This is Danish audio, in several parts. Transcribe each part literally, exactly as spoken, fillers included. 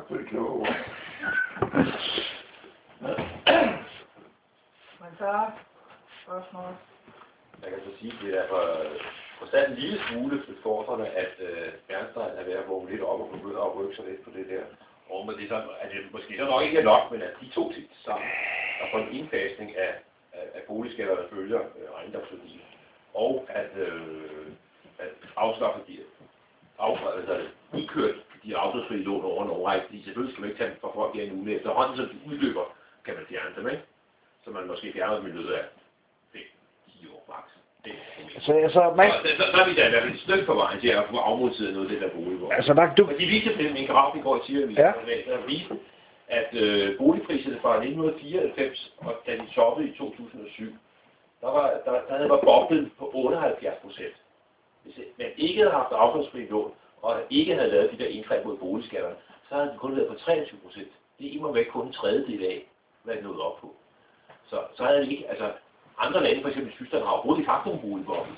for det kloge. Men så spørgsmål. Jeg kan så sige, at det er for, for sat en lille smule udfordrende, at øh, Bernstein er ved at vågne lidt op og begynde at rykke sig lidt på det der. Og men det er så, at det måske så nok ikke er nok, men at de to ting sammen, der får en indfasning af, af, af boligskatter, der følger øh, ejendomsværdien, og at, øh, at afskaffe de afskaffe, altså udkørt de afdragsfrie lån over en årrække, fordi selvfølgelig skal man ikke tage dem fra folk her i uge. Efterhånden som de udløber, kan man fjerne dem, ikke? Så man måske fjerner dem i løbet af fem til ti år max. Altså, altså, man... så, så, så er vi da i hvert fald et stykke på vejen til at få afmonteret noget af det der boligvård. Altså, der, du... Og de viste til min graf i går i Tigervisen, ja. Der viste, at øh, boligpriserne fra nitten fireoghalvfems, og da de toppede i to tusind og syv, der var, der, der havde været boblen på otteoghalvfjerds procent. Hvis man ikke havde haft afdragsfri lån, og ikke havde lavet de der indgreb mod boligskatterne, så havde det kun været på treogtyve procent. Det er imod væk kun en tredjedel af, hvad det nåede op på. Så, så havde det ikke, altså andre lande, for eksempel Tyskland, har overhovedet ikke haft nogen boligboble.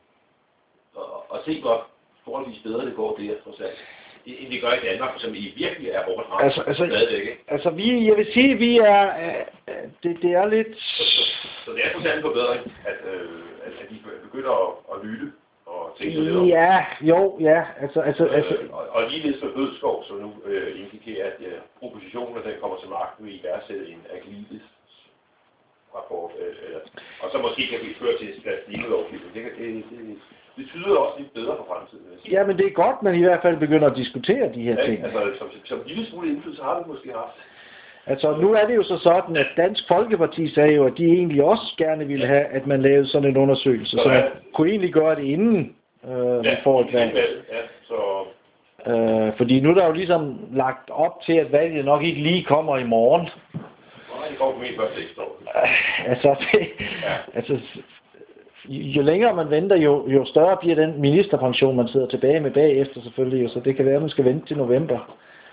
Og, og se hvor forholdsvis bedre det går der, trods alt. End det gør i Danmark, som I virkelig er hårdt ramt. Altså, altså, altså vi, jeg vil sige, vi er, øh, det, det er lidt... Så, så, så det er trods alt en forbedring, at, øh, at, at de begynder at, at lytte og tænke lidt om. Ja, jo, ja, altså... altså, øh, altså og, og ligeledes for Bødskov, så nu øh, indikerer, at øh, oppositionen, der kommer til magten, vil iværksætte en Aglides rapport, øh, øh, og så måske kan vi føre til en plastiklovgivning. Det, det, det, det tyder også lidt bedre for fremtiden. Ja, men det er godt, man i hvert fald begynder at diskutere de her ja, ting. Altså, som, som lille smule indflydelse har vi måske haft. Altså, nu er det jo så sådan, at Dansk Folkeparti sagde jo, at de egentlig også gerne ville have, at man lavede sådan en undersøgelse, så, så man kunne egentlig gøre det inden øh, ja, vi får et valg. Ja, så... øh, fordi nu er der jo ligesom lagt op til, at valget nok ikke lige kommer i morgen. Nej, det kommer på min første ekstraår. Altså, det, ja. altså, jo længere man venter, jo, jo større bliver den ministerpension, man sidder tilbage med bagefter selvfølgelig, så det kan være, at man skal vente til november.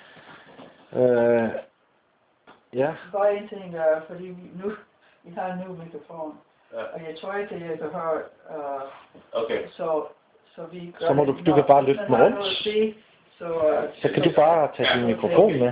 Øh, ja. Bare en ting, uh, fordi nu, vi har en ny mikrofon, ja. Og jeg tror ikke, at jeg kan høre, uh, okay. så, så vi gør så må du, du kan bare løfte den rundt. Se, så, uh, så kan du bare tage ja. din mikrofon med.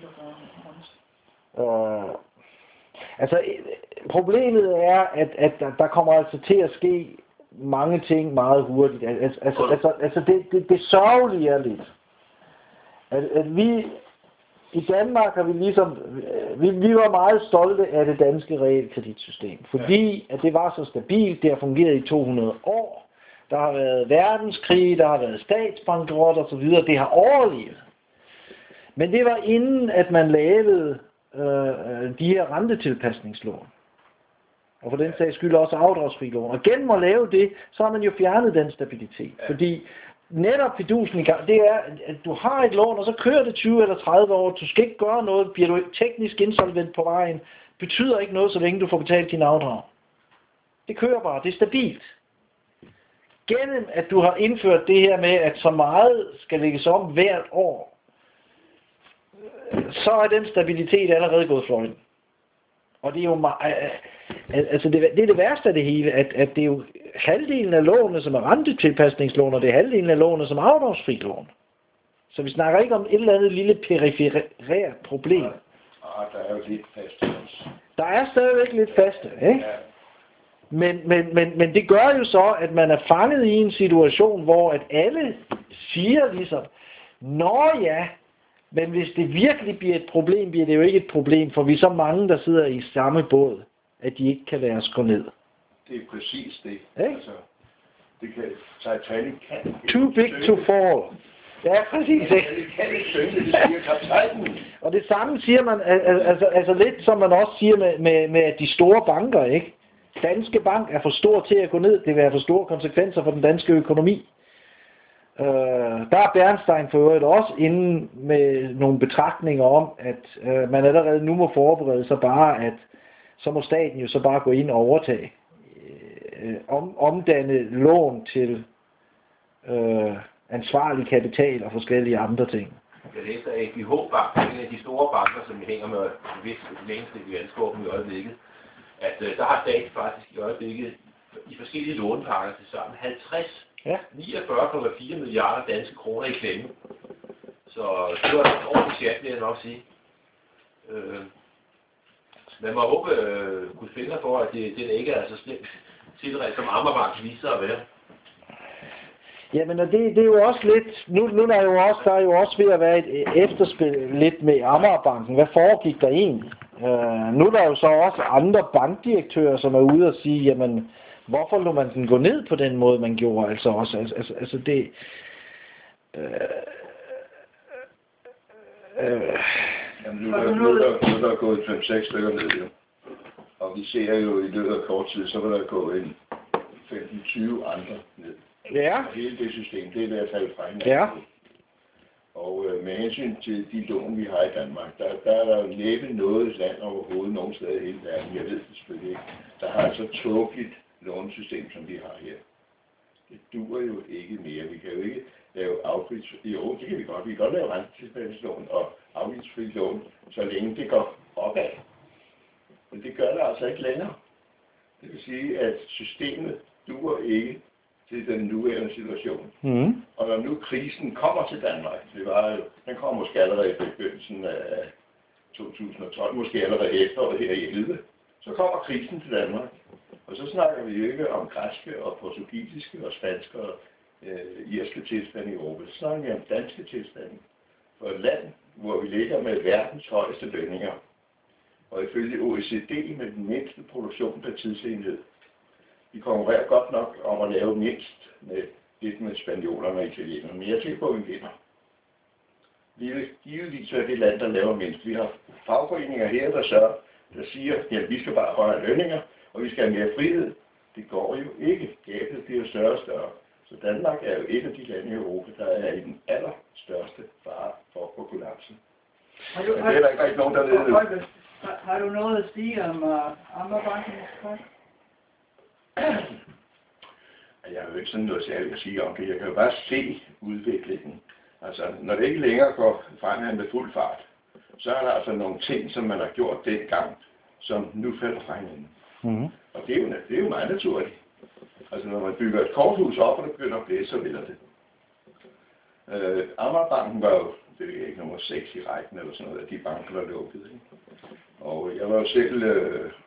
Uh, altså, problemet er, at, at der kommer altså til at ske mange ting meget hurtigt. Altså, altså, altså, altså det, det, det sørgelige er lidt, at, at vi i Danmark har vi ligesom, vi, vi var meget stolte af det danske realkreditsystem, fordi at det var så stabilt, det har fungeret i to hundrede år, der har været verdenskrig, der har været statsbankrot og så videre, det har overlevet. Men det var inden, at man lavede øh, de her rentetilpasningslån. Og for den sags skyld også afdragsfri lån. Og gennem at lave det, så har man jo fjernet den stabilitet. Ja. Fordi netop fidusen i gang, det er, at du har et lån, og så kører det tyve eller tredive år. Du skal ikke gøre noget. Bliver du teknisk insolvent på vejen, betyder ikke noget, så længe du får betalt din afdrag. Det kører bare. Det er stabilt. Gennem at du har indført det her med, at så meget skal lægges om hvert år, så er den stabilitet allerede gået fløjten. Og det er jo meget, altså det, det er det værste af det hele, at, at det er jo halvdelen af lånene, som er rentetilpasningslån, og det er halvdelen af lånene, som er afdragsfri lån. Så vi snakker ikke om et eller andet lille periferet problem. Ja, der er jo lidt faste. Der er stadigvæk lidt faste, ikke? Ja. Men, men, men, men det gør jo så, at man er fanget i en situation, hvor at alle siger ligesom, nå ja, men hvis det virkelig bliver et problem, bliver det jo ikke et problem, for vi er så mange, der sidder i samme båd, at de ikke kan lade os gå ned. Det er præcis det. Ja? Altså, det kan Titanic kan. Too big to fall. Ja, præcis. Det kan ikke synge, det siger kaptajnen. Og det samme siger man, altså, altså lidt som man også siger med, med, med de store banker, ikke? Danske Bank er for stor til at gå ned. Det vil have for store konsekvenser for den danske økonomi. Uh, der er Bernstein for øvrigt også inde med nogle betragtninger om, at uh, man allerede nu må forberede sig bare, at så må staten jo så bare gå ind og overtage, uh, om, omdanne lån til uh, ansvarlig kapital og forskellige andre ting. Jeg læste af A P H-banken, en af de store banker, som vi hænger med vist længst i landskabet i øjeblikket, at uh, der har staten faktisk i øjeblikket i forskellige lånepakker til sammen halvtreds, ja. niogfyrre komma fire milliarder danske kroner i klemme. Så det var et ordentligt chat, vil jeg nok sige. Øh, man må håbe, øh, kunne finde for, at det, det ikke er så slemt tilret, som Amagerbanken viser at være. Jamen, og det, det er jo også lidt, nu, nu er jo også, der er jo også ved at være et efterspil lidt med Amagerbanken. Hvad foregik der egentlig? Uh, nu er der jo så også andre bankdirektører, som er ude og sige, jamen, hvorfor lå man den gå ned på den måde, man gjorde? Altså også, altså, altså, altså det... Uh, uh, Jamen, nu er der, nu er der, nu er der gået fem seks stykker ned, jo. Og vi ser jo i løbet af kort tid, så vil der gå en femten tyve andre ned. Ja. Og hele det system, det er ved at falde fra hinanden. Ja. Og øh, med hensyn til de lån, vi har i Danmark, der, der er der næppe noget land overhovedet nogen steder i hele verden. Jeg ved det selvfølgelig ikke. Der har altså tåbeligt lånesystem, som vi har her. Det duer jo ikke mere. Vi kan jo ikke lave afgiftsfri lån. Det kan vi godt. Vi kan godt lave rentetilpasningslån og afgiftsfri lån, så længe det går opad. Men det gør det altså ikke længere. Det vil sige, at systemet duer ikke til den nuværende situation. Mm. Og når nu krisen kommer til Danmark, det var jo, den kommer måske allerede i begyndelsen af to tusind og tolv, måske allerede efteråret her i elleve, så kommer krisen til Danmark. Og så snakker vi jo ikke om græske og portugisiske og spanske og øh, irske tilstande i Europa. Så snakker vi om danske tilstande. For et land, hvor vi ligger med verdens højeste lønninger, og ifølge O E C D med den mindste produktion per tidsenhed. Vi konkurrerer godt nok om at lave mindst med lidt med spanjolerne og italienerne, men jeg tænker på, at vi vinder. Vi vil givetvis være det land, der laver mindst. Vi har fagforeninger her, der, sørger, der siger, at vi skal bare højere lønninger, og vi skal have mere frihed. Det går jo ikke. Gabet bliver større og større. Så Danmark er jo et af de lande i Europa, der er i den allerstørste fare for at kollapse. Har du, men det er der ikke rigtig nogen, der ved det. Har, har du noget at sige om uh, Amagerbanken? Jeg har jo ikke sådan noget særligt at sige om det. Jeg kan jo bare se udviklingen. Altså, når det ikke længere går fremad med fuld fart, så er der altså nogle ting, som man har gjort dengang, som nu falder fra hinanden. Mm. Og det er, jo, det er jo meget naturligt. Altså, når man bygger et korthus op, og det begynder at blæse, så vælter det. Øh, Amagerbanken var jo, det er ikke nummer seks i rækken eller sådan noget, af de banker, der lukkede. Ikke? Og jeg var jo selv... Øh, øh,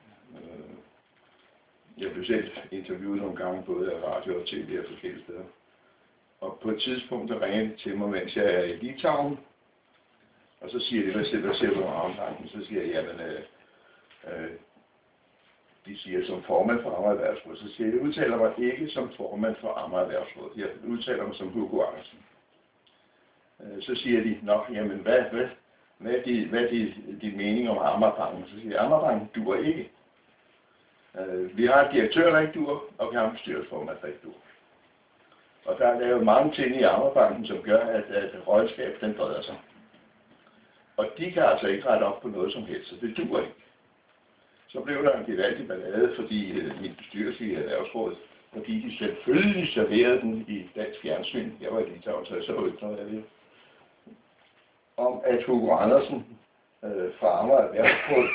Jeg blev selv interviewet nogle gange, både af radio og tv og forskellige steder. Og på et tidspunkt, der ringede de til mig, mens jeg er i Litauen. Og så siger de, hvad siger, hvad siger du om Amagerbanken? Så siger jeg, jamen, øh, øh, de siger som formand for Amager Erhvervsråd. Så siger jeg, jeg udtaler mig ikke som formand for Amager Erhvervsråd. Jeg udtaler mig som Hugo Andersen. Øh, så siger de, nå, jamen, hvad, hvad, hvad er de, hvad er de, de mening om Amagerbanken? Så siger jeg, Amagerbanken duer ikke. Uh, vi har en direktør, der ikke dur, og vi har en bestyrelsesformand, der ikke dur. Og der er lavet mange ting i Amagerbanken, som gør, at, at rådskab den breder sig. Og de kan altså ikke rette op på noget som helst, så det dur ikke. Så blev der en gevaldig ballade, fordi uh, min bestyrelse i Erhvervsrådet, fordi de selvfølgelig serverede den i dansk fjernsyn. Jeg var i Litauen, så jeg så ikke noget af det. Om at Hugo Andersen uh, fra Amager Erhvervsrådet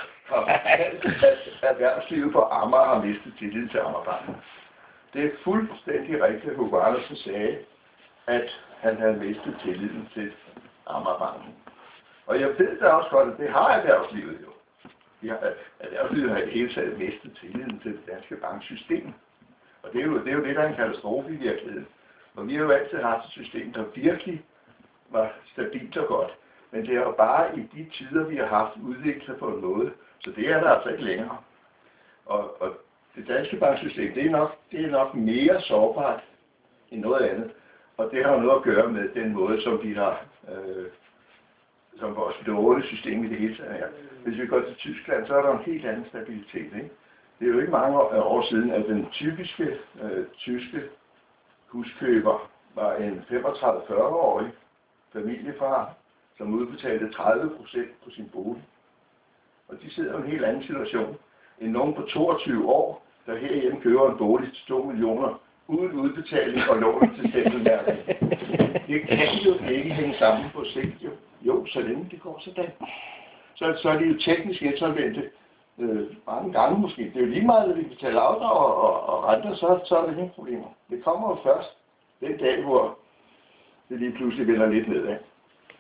at erhvervslivet på Amager har mistet tillid til Amagerbanken. Det er fuldstændig rigtigt, at Hugo Andersen sagde, at han havde mistet tilliden til Amagerbanken. Og jeg ved da også godt, at det har erhvervslivet jo. De har, erhvervslivet har i det hele taget mistet tilliden til det danske banksystem. Og det er jo det, er jo det der er en katastrofe i virkeligheden. For vi har jo altid haft et system, der virkelig var stabilt og godt. Men det er jo bare i de tider, vi har haft udviklet sig på en måde, så det er der altså ikke længere. Og, og det danske banksystem, det er, nok, det er nok mere sårbart end noget andet. Og det har noget at gøre med den måde, som vi har, øh, som vores lånesystem i det hele taget er. Hvis vi går til Tyskland, så er der en helt anden stabilitet. Ikke? Det er jo ikke mange år siden, at den typiske øh, tyske huskøber var en femogtredive til fyrre-årig familiefar, som udbetalte tredive procent på sin bolig. Og de sidder i en helt anden situation end nogen på toogtyve år, der herhjemme køber en bolig til to millioner uden udbetaling og lån til stempelmærket. Det kan jo ikke hænge sammen på sigt, jo. Jo, så længe det går sådan. Så, så er det jo teknisk insolvente øh, mange gange måske. Det er jo lige meget, at vi betaler afdrag og, og, og renter, så, så er der ingen problemer. Det kommer jo først den dag, hvor det lige pludselig vender lidt nedad.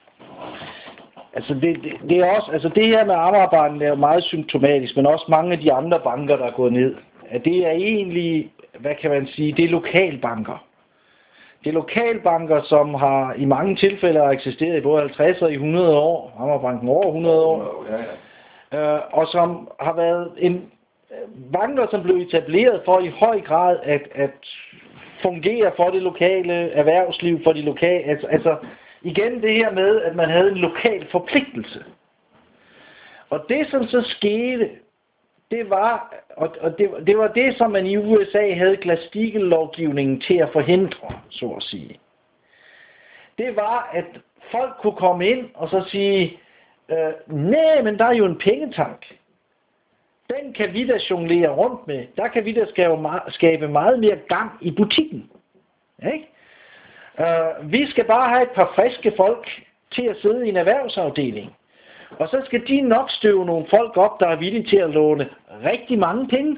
Altså det, det, det er også, altså det her med Amagerbanken er jo meget symptomatisk, men også mange af de andre banker, der er gået ned. At det er egentlig, hvad kan man sige, det er lokalbanker. Det er lokalbanker, som har i mange tilfælde har eksisteret i både halvtreds og i hundrede år. Amagerbanken over hundrede år. Ja, ja. Øh, og som har været en banker, som blev etableret for i høj grad at, at fungere for det lokale erhvervsliv, for de lokale, altså, altså igen det her med, at man havde en lokal forpligtelse. Og det, som så skete, det var, og, og det, det var det, som man i U S A havde Glass-Steagall-lovgivningen til at forhindre, så at sige. Det var, at folk kunne komme ind og så sige, øh, nej, men der er jo en pengetank. Den kan vi da jonglere rundt med. Der kan vi da skabe meget mere gang i butikken. Ikke? Uh, vi skal bare have et par friske folk til at sidde i en erhvervsafdeling. Og så skal de nok støve nogle folk op, der er villige til at låne rigtig mange penge.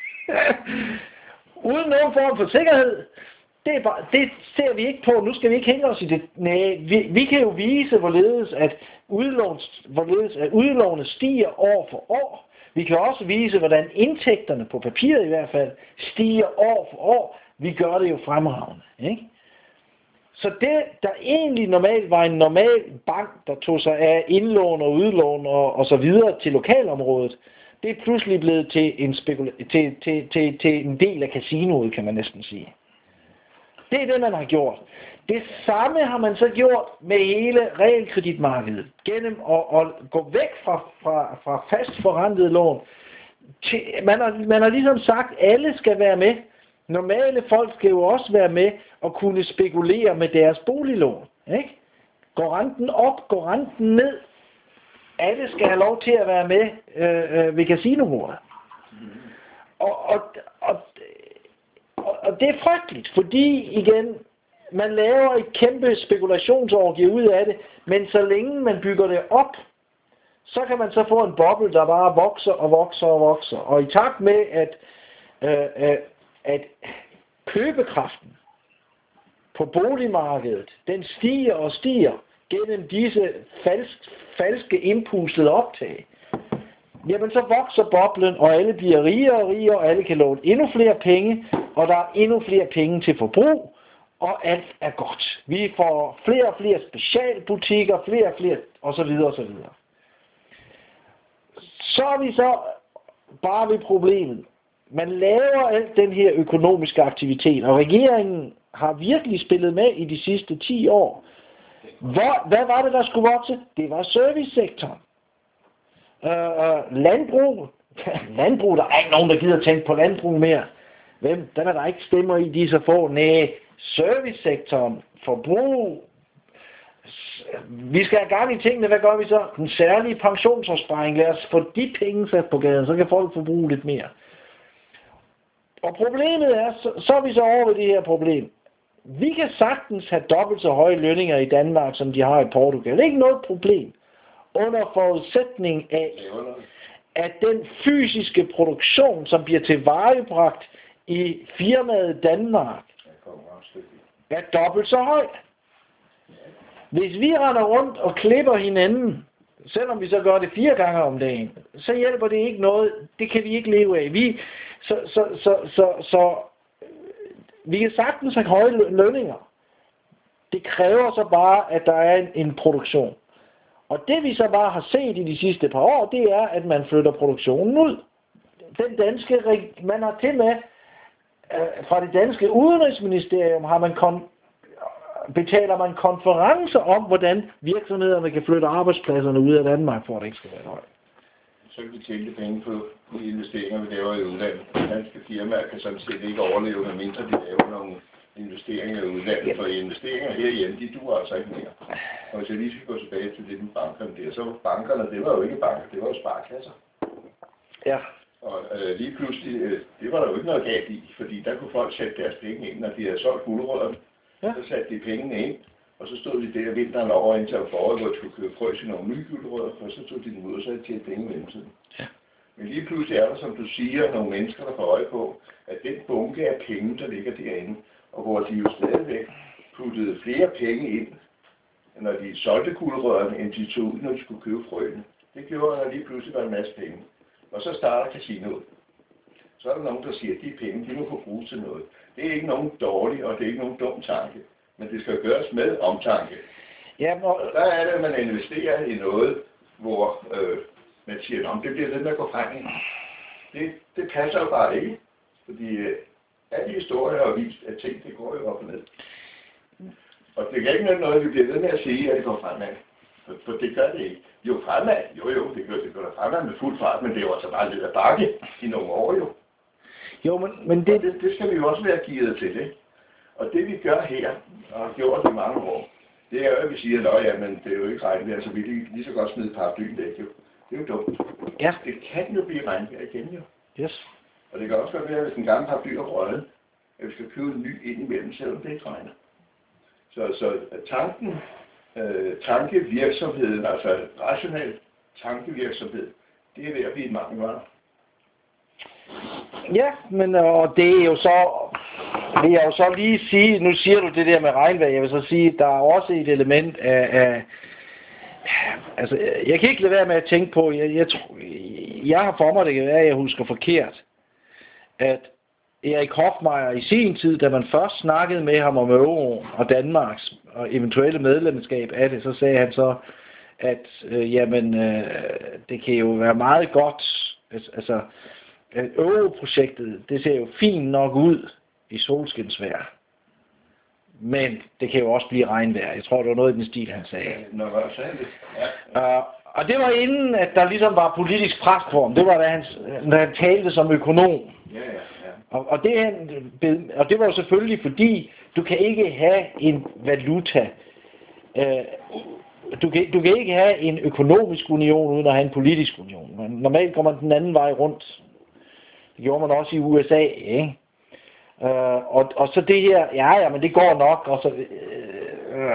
Uden nogen form for sikkerhed. Det, er bare, det ser vi ikke på. Nu skal vi ikke hænge os i det. Nej, vi, vi kan jo vise, hvorledes at, udlåns, hvorledes at udlånet stiger år for år. Vi kan også vise, hvordan indtægterne, på papiret i hvert fald, stiger år for år. Vi gør det jo fremragende. Ikke? Så det, der egentlig normalt var en normal bank, der tog sig af indlån og udlån og, og så videre til lokalområdet, det er pludselig blevet til en, spekula- til, til, til, til en del af casinoet, kan man næsten sige. Det er det, man har gjort. Det samme har man så gjort med hele realkreditmarkedet. Gennem at, at gå væk fra, fra, fra fast forrentede lån. Til, man, har, man har ligesom sagt, at alle skal være med. Normale folk skal jo også være med og kunne spekulere med deres boliglån. Ikke? Går renten op, går renten ned. Alle skal have lov til at være med øh, øh, ved casinobordet. Og, og, og, og, og det er frygteligt, fordi igen, man laver et kæmpe spekulationsorgie ud af det, men så længe man bygger det op, så kan man så få en boble, der bare vokser og vokser og vokser. Og i takt med, at, øh, øh, at købekraften på boligmarkedet, den stiger og stiger gennem disse falsk, falske impulsede optag, jamen så vokser boblen, og alle bliver rigere og rigere, og alle kan låne endnu flere penge, og der er endnu flere penge til forbrug, og alt er godt. Vi får flere og flere specialbutikker, flere og flere, og så videre og så videre. Så er vi så bare ved problemet. Man laver alt den her økonomiske aktivitet, og regeringen har virkelig spillet med i de sidste ti år. Hvor, hvad var det, der skulle vokse? Det var servicesektoren. Øh, landbrug. landbrug, der er ikke nogen, der gider tænke på landbrug mere. Hvem? Der er der ikke stemmer i, de så få. Næh, servicesektoren, forbrug. Vi skal have gang i tingene. Hvad gør vi så? Den særlige pensionsopsparing. Lad os få de penge sat på gaden, så kan folk forbruge lidt mere. Og problemet er, så, så er vi så over ved det her problem. Vi kan sagtens have dobbelt så høje lønninger i Danmark, som de har i Portugal. Det er ikke noget problem. Under forudsætning af, at den fysiske produktion, som bliver tilvejebragt i firmaet Danmark, er dobbelt så høj. Hvis vi render rundt og klipper hinanden, selvom vi så gør det fire gange om dagen, så hjælper det ikke noget. Det kan vi ikke leve af. Vi, så, så, så, så, så vi kan sagtens have høje lønninger. Det kræver så bare, at der er en, en produktion. Og det vi så bare har set i de sidste par år, det er, at man flytter produktionen ud. Den danske, man har til med, fra det danske udenrigsministerium, har man kon, betaler man konferencer om, hvordan virksomhederne kan flytte arbejdspladserne ud af Danmark, for at det ikke skal være højt. Så kan vi tjene penge på de investeringer, vi laver i udlandet. Danske firmaer kan sådan set ikke overleve, medmindre de laver nogle investeringer i udlandet. Ja. For investeringer herhjemme, de duer altså ikke mere. Og hvis jeg lige skal gå tilbage til det med bankerne der, så var bankerne, det var jo ikke banker, det var jo sparkasser. Ja. Og øh, lige pludselig, øh, det var der jo ikke noget galt i, fordi der kunne folk sætte deres penge ind, når de havde solgt gulerødderne. Ja. Så satte de pengene ind, og så stod de der vinteren over indtil foråret, hvor de skulle købe frø til nogle nye gulerødder, og så tog de dem ud, og så havde de tjent penge i mellemtiden. Ja. Men lige pludselig er der, som du siger, nogle mennesker, der får øje på, at den bunke af penge, der ligger derinde, og hvor de jo stadigvæk puttede flere penge ind når de solgte gulerødderne, end de tog ud, når de skulle købe frøene. Det gjorde, at der lige pludselig var en masse penge. Og så starter casinoet. Så er der nogen, der siger, at de penge, de må kunne bruges til noget. Det er ikke nogen dårlig, og det er ikke nogen dum tanke. Men det skal gøres med omtanke. Ja, og der er det, at man investerer i noget, hvor øh, man siger, om det bliver den, der går frem. Det, det passer jo bare ikke. Fordi øh, alle historier har vist, at ting, det går jo op og ned. Og det kan ikke være noget, vi bliver ved med at sige, at det går fremad. For, for det gør det ikke. Jo, fremad, jo jo, det gør det gør fremad med fuld fart, men det er jo altså bare lidt af bakke i nogle år jo. Jo, men, men det... det... Det skal vi jo også være gearet til, ikke? Og det vi gør her, og har gjort i mange år, det er jo, at vi siger, at ja, men det er jo ikke regnvejr, så vi kan lige så godt smide paraplyen væk jo. Det er jo dumt. Ja. Det kan jo blive regnvejr igen jo. Yes. Og det kan også godt være, hvis den gamle paraply er røget, at vi skal købe en ny ind imellem, selvom det ikke regner. Så, så tanken, øh, tankevirksomheden, altså rationel tankevirksomhed, det er ved at blive et mangelvare. Ja, men og det er jo så, vil jeg jo så lige sige, nu siger du det der med regnvejr, jeg vil så sige, der er også et element af, af altså, jeg kan ikke lade være med at tænke på, jeg, jeg, jeg har for mig, det kan være, at jeg husker forkert, at Erik Hoffmeier i sin tid, da man først snakkede med ham om euroen og Danmarks og eventuelle medlemskab af det, så sagde han så, at øh, jamen, øh, det kan jo være meget godt, altså, europrojektet, det ser jo fint nok ud i solskinsvejr, men det kan jo også blive regnvejr. Jeg tror, det var noget i den stil, han sagde. Nå, hvad sagde det? Ja. Uh, og det var inden, at der ligesom var politisk pres på ham. Det var, da han, da han talte som økonom. Ja, ja, ja. Og, og, det, han, og det var jo selvfølgelig, fordi du kan ikke have en valuta. Uh, du, kan, du kan ikke have en økonomisk union, uden at have en politisk union. Normalt går man den anden vej rundt. Det gjorde man også i U S A, ikke? Uh, og, og så det her, ja, ja, men det går nok, og så... Uh, uh.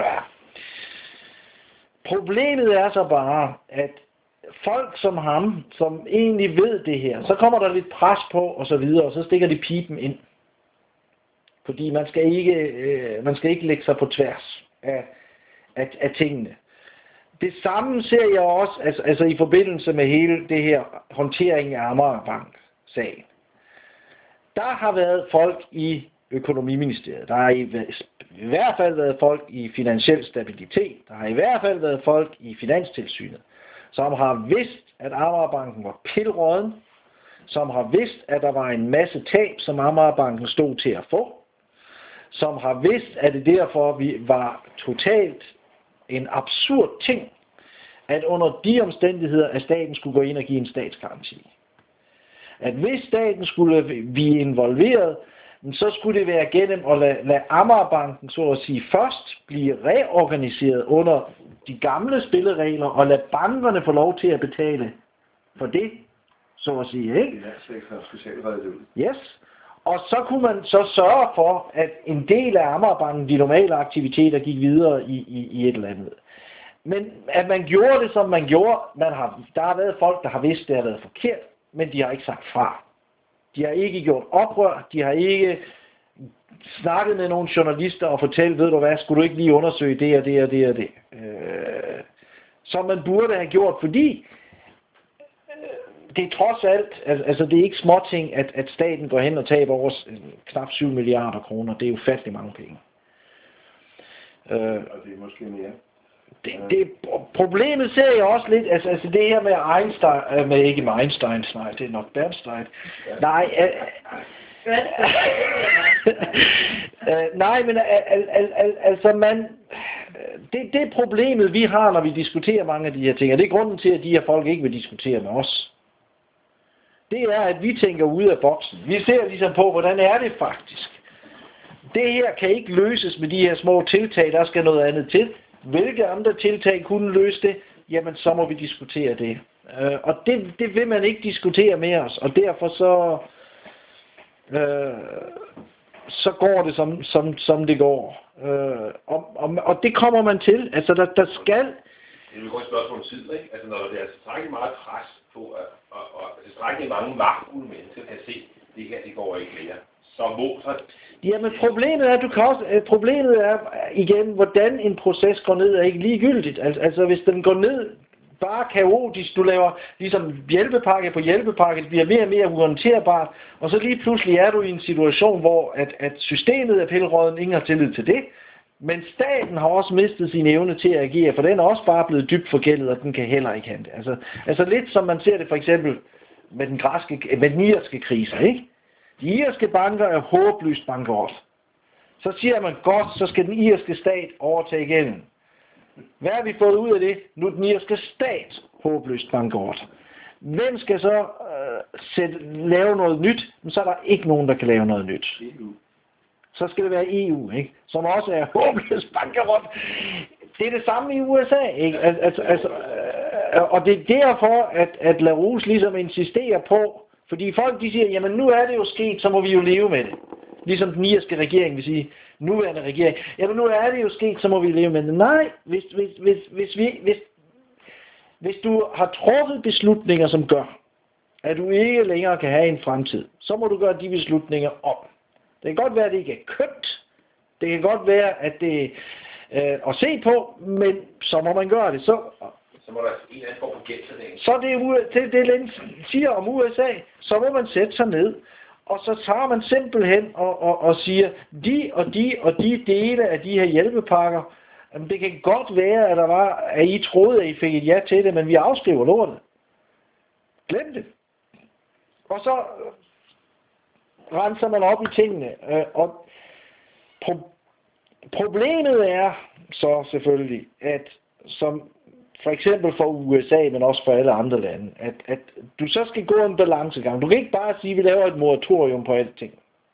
Problemet er så bare, at folk som ham, som egentlig ved det her, så kommer der lidt pres på, og så videre, og så stikker de pipen ind. Fordi man skal ikke, øh, man skal ikke lægge sig på tværs af, af, af tingene. Det samme ser jeg også, altså, altså i forbindelse med hele det her håndtering af Amagerbank-sagen. Der har været folk i Økonomiministeriet, der har i, i hvert fald været folk i Finansiel Stabilitet, der har i hvert fald været folk i Finanstilsynet, som har vidst, at Amagerbanken var pilråden, som har vidst, at der var en masse tab, som Amagerbanken stod til at få, som har vidst, at det derfor vi var totalt en absurd ting, at under de omstændigheder, at staten skulle gå ind og give en statsgaranti. At hvis staten skulle blive involveret, så skulle det være gennem at lade, lade Amagerbanken, så at sige, først blive reorganiseret under de gamle spilleregler, og lade bankerne få lov til at betale for det, så at sige, ikke? Yes. Og så kunne man så sørge for, at en del af Amagerbanken, de normale aktiviteter, gik videre i, i, i et eller andet. Men at man gjorde det, som man gjorde, man har, der har været folk, der har vidst, det har været forkert, men de har ikke sagt fra. De har ikke gjort oprør, de har ikke snakket med nogle journalister og fortalt, ved du hvad, skulle du ikke lige undersøge det og det og det og det. Øh, som man burde have gjort, fordi øh, det er trods alt, altså det er ikke småting, at, at staten går hen og taber over knap syv milliarder kroner. Det er jo fattelig mange penge. Øh, og det er måske mere. Det, det, problemet ser jeg også lidt, altså, altså det her med Einstein, med ikke med Einstein, nej, det er nok Bernstein. Ja. Nej, øh, øh, nej, men al, al, al, altså man, det, det er problemet, vi har, når vi diskuterer mange af de her ting, og det er grunden til, at de her folk ikke vil diskutere med os. Det er, at vi tænker ud af boksen. Vi ser ligesom på, hvordan er det faktisk. Det her kan ikke løses med de her små tiltag, der skal noget andet til. Hvilke andre tiltag kunne løse det? Jamen, så må vi diskutere det. Øh, og det, det vil man ikke diskutere med os, og derfor så, øh, så går det, som, som, som det går. Øh, og, og, og det kommer man til. Altså, der, der skal... Det vil gå et spørgsmål om tid, ikke? Altså, når det er tilstrækkeligt meget pres på, at, og, og tilstrækkeligt mange magtfulde mennesker kan se, det her, det går ikke mere, som motor. Jamen problemet er, du kan også, problemet er igen, hvordan en proces går ned er ikke ligegyldigt. Altså, altså hvis den går ned bare kaotisk, du laver ligesom hjælpepakke på hjælpepakke, det bliver mere og mere uhåndterbart, og så lige pludselig er du i en situation, hvor at, at systemet er pillerøden, ingen har tillid til det, men staten har også mistet sin evne til at agere, for den er også bare blevet dybt forgældet, og den kan heller ikke have det. Altså, altså lidt som man ser det for eksempel med den græske, med den irske krise, ikke? De irske banker er håbløst bankerot. Så siger man godt, så skal den irske stat overtage gælden. Hvad har vi fået ud af det? Nu er den irske stat håbløst bankerot. Hvem skal så øh, sætte, lave noget nyt? Men så er der ikke nogen, der kan lave noget nyt. E U. Så skal det være E U, ikke? Som også er håbløst bankerot. Det er det samme i U S A, ikke? Al- altså, altså, øh, og det er derfor, at, at LaRouche ligesom insisterer på, fordi folk de siger, jamen nu er det jo sket, så må vi jo leve med det. Ligesom den irske regering vil sige, nuværende regering, jamen nu er det jo sket, så må vi leve med det. Nej, hvis, hvis, hvis, hvis, vi, hvis, hvis du har truffet beslutninger, som gør, at du ikke længere kan have en fremtid, så må du gøre de beslutninger om. Det kan godt være, at det ikke er kønt. Det kan godt være, at det er øh, at se på, men så må man gøre det. Så, Så må der en eller anden form for gældsætning. så det, det, det Lenz siger om U S A, så må man sætte sig ned, og så tager man simpelthen og, og, og siger, de og de og de dele af de her hjælpepakker, jamen det kan godt være, at, der var, at I troede, at I fik et ja til det, men vi afskriver lortet. Glem det. Og så renser man op i tingene. Og pro- problemet er så selvfølgelig, at som for eksempel for U S A, men også for alle andre lande, at, at du så skal gå en balancegang. Du kan ikke bare sige, at vi laver et moratorium på alting.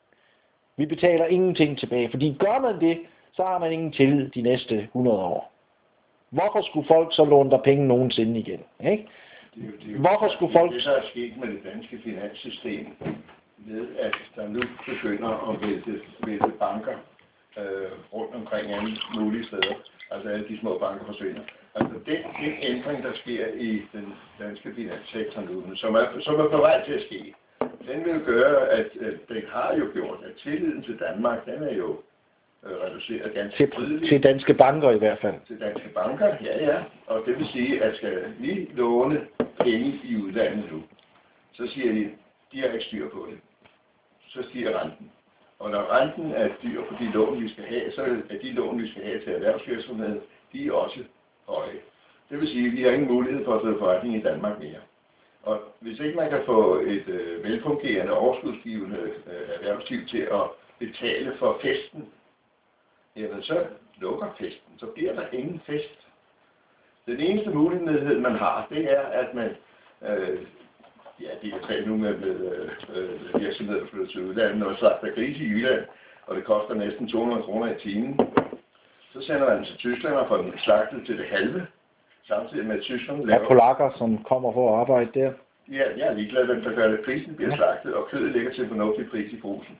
Vi betaler ingenting tilbage, fordi gør man det, så har man ingen tillid de næste hundrede år. Hvorfor skulle folk så låne der penge nogensinde igen? Ikke? Det er jo, det er jo, Hvorfor skulle folk... Det, der er sket med det danske finanssystem, ved at der nu begynder at vælte, vælte banker øh, rundt omkring alle mulige steder, altså alle de små banker forsvinder. Altså den, den ændring, der sker i den danske finanssektor nu, som er, som er på vej til at ske, den vil gøre, at, at den har jo gjort, at tilliden til Danmark, den er jo øh, reduceret ganske tydeligt. Til danske banker i hvert fald. Til danske banker, ja ja. Og det vil sige, at skal vi låne penge i udlandet nu, så siger de, de har ikke styr på det. Så stiger renten. Og når renten er dyr på de lån, vi skal have, så er de lån, vi skal have til erhvervsvirksomhed, de er også høje. Det vil sige, at vi har ingen mulighed for at drive forretning i Danmark mere. Og hvis ikke man kan få et øh, velfungerende, overskudsgivende øh, erhvervsliv til at betale for festen, jamen så lukker festen. Så bliver der ingen fest. Den eneste mulighed, man har, det er, at man øh, ja, det er talt nu med, med øh, virksomheder, der flytter til udlandet, og slagter grise i Jylland, og det koster næsten to hundrede kroner i timen. Så sender man til Tyskland og får den slagtet til det halve, samtidig med at Tyskland laver... Der er polakker, som kommer for at arbejde der. Ja, jeg er ligeglad, hvem der gør det. Prisen bliver slagtet, og kødet ligger til en fornuftig pris i brusen.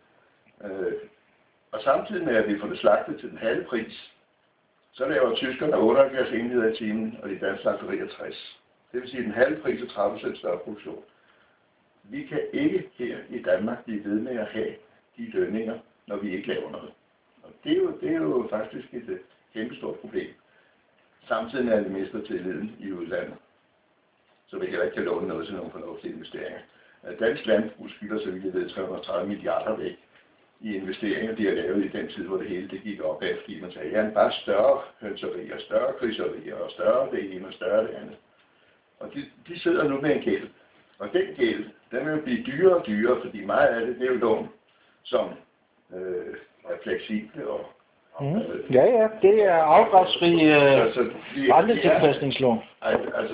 Øh, og samtidig med, at vi får det slagtet til den halve pris, så laver tyskerne otteoghalvfjerds enheder i timen, og de danske slagterier tres. Det vil sige den halve pris og tredive procent større produktion. Vi kan ikke her i Danmark blive ved med at have de lønninger, når vi ikke laver noget. Og det er jo, det er jo faktisk et, et kæmpe stort problem. Samtidig med at vi mister tilliden i udlandet, så vi heller ikke kan låne noget til nogle fornuftige investeringer. Dansk landbrug skylder, så vi kan ved, tre hundrede og tredive milliarder væk i investeringer, de har lavet i den tid, hvor det hele det gik op af, fordi man sagde, ja, bare større hønserier, større griserier og større det ene og større det andet. Og de, de sidder nu med en gæld. Og den gæld, den vil jo blive dyrere og dyrere, fordi meget af det, det er jo lån, som øh, er fleksible og... Mm. Øh, ja, ja, det er afdragsfri øh, altså, rentetilpasningslån. Altså,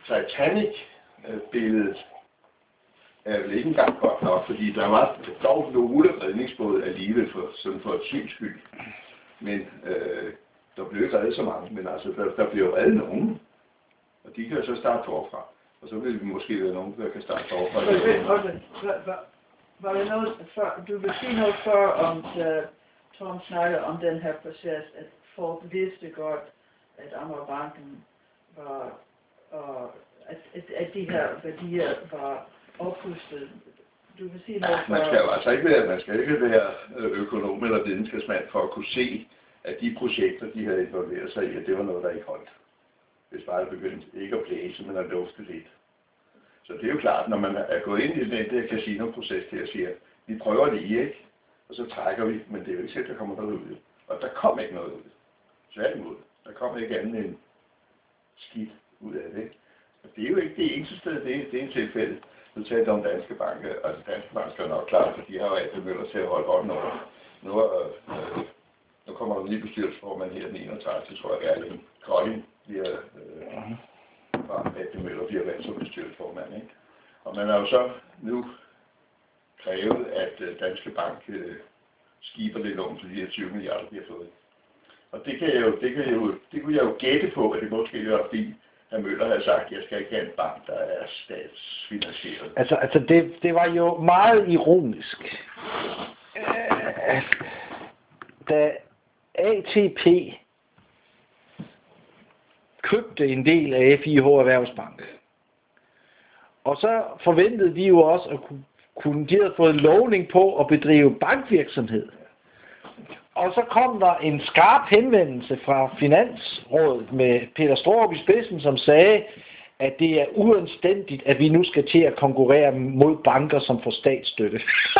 Titanic-billedet er vel ikke engang godt nok, fordi der var dog nogle redningsbåde alligevel for, sådan for et syns skyld. Men øh, der blev ikke reddet så mange, men altså, der, der blev reddet nogen. Og de kan jo så starte forfra. Og så vil vi måske være nogen, der kan starte forfra. Var det noget før, du vil sige noget før om, da Tom snakker om den her proces, at folk vidste godt, at Amagerbanken var, og at, at, at de her værdier var oppustet du vil sige noget man skal jo altså ikke være, man skal ikke være økonom eller videnskabsmand for at kunne se, at de projekter, de havde involveret sig i, at det var noget, der ikke holdt. Hvis bare det begyndte ikke at blæse, men at lufte lidt. Så det er jo klart, når man er gået ind i den der casino-proces, der siger, vi prøver det i, ikke? Og så trækker vi, men det er jo ikke selv, der kommer noget ud. Og der kom ikke noget ud. Tværtimod. Der kom ikke andet end skidt ud af det. Og det er jo ikke det eneste sted, det er, det er en tilfælde. Nu talte om Danske Bank, og Danske Bank skal nok klare, for de har jo altid møller til at holde hånden over. Nu, øh, nu kommer der en ny bestyrelsesformand her den enogtredivte, tror jeg, Erling Kolding bliver øh, fra Ate Møller bliver valgt som bestyrelsesformand, ikke? Og man har jo så nu krævet, at øh, Danske Bank øh, skiber lidt lån til de her tyve milliarder, de har fået. Og det kan jeg jo, det kan jeg jo, det kunne jeg jo gætte på, at det måske var fordi, at Møller havde sagt, at jeg skal ikke have en bank, der er statsfinansieret. Altså, altså det, det var jo meget ironisk. Øh, da A T P købte en del af F I H Erhvervsbank, og så forventede de jo også at kunne, kunne de havde fået lovning på at bedrive bankvirksomhed. Og så kom der en skarp henvendelse fra Finansrådet med Peter Straarup i spidsen, som sagde, at det er uanstændigt, at vi nu skal til at konkurrere mod banker, som får statsstøtte.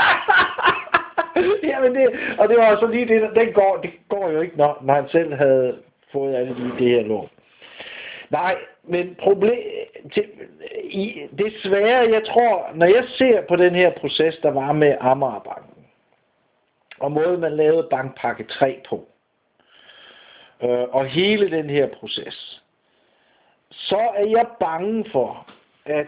Jamen det, og det var altså lige det, den går, det går jo ikke, når, når han selv havde fået alle de det her lov. Nej, men problem, til, i, desværre, jeg tror, når jeg ser på den her proces, der var med Amagerbanken, og måden man lavede bankpakke tre på, øh, og hele den her proces, så er jeg bange for, at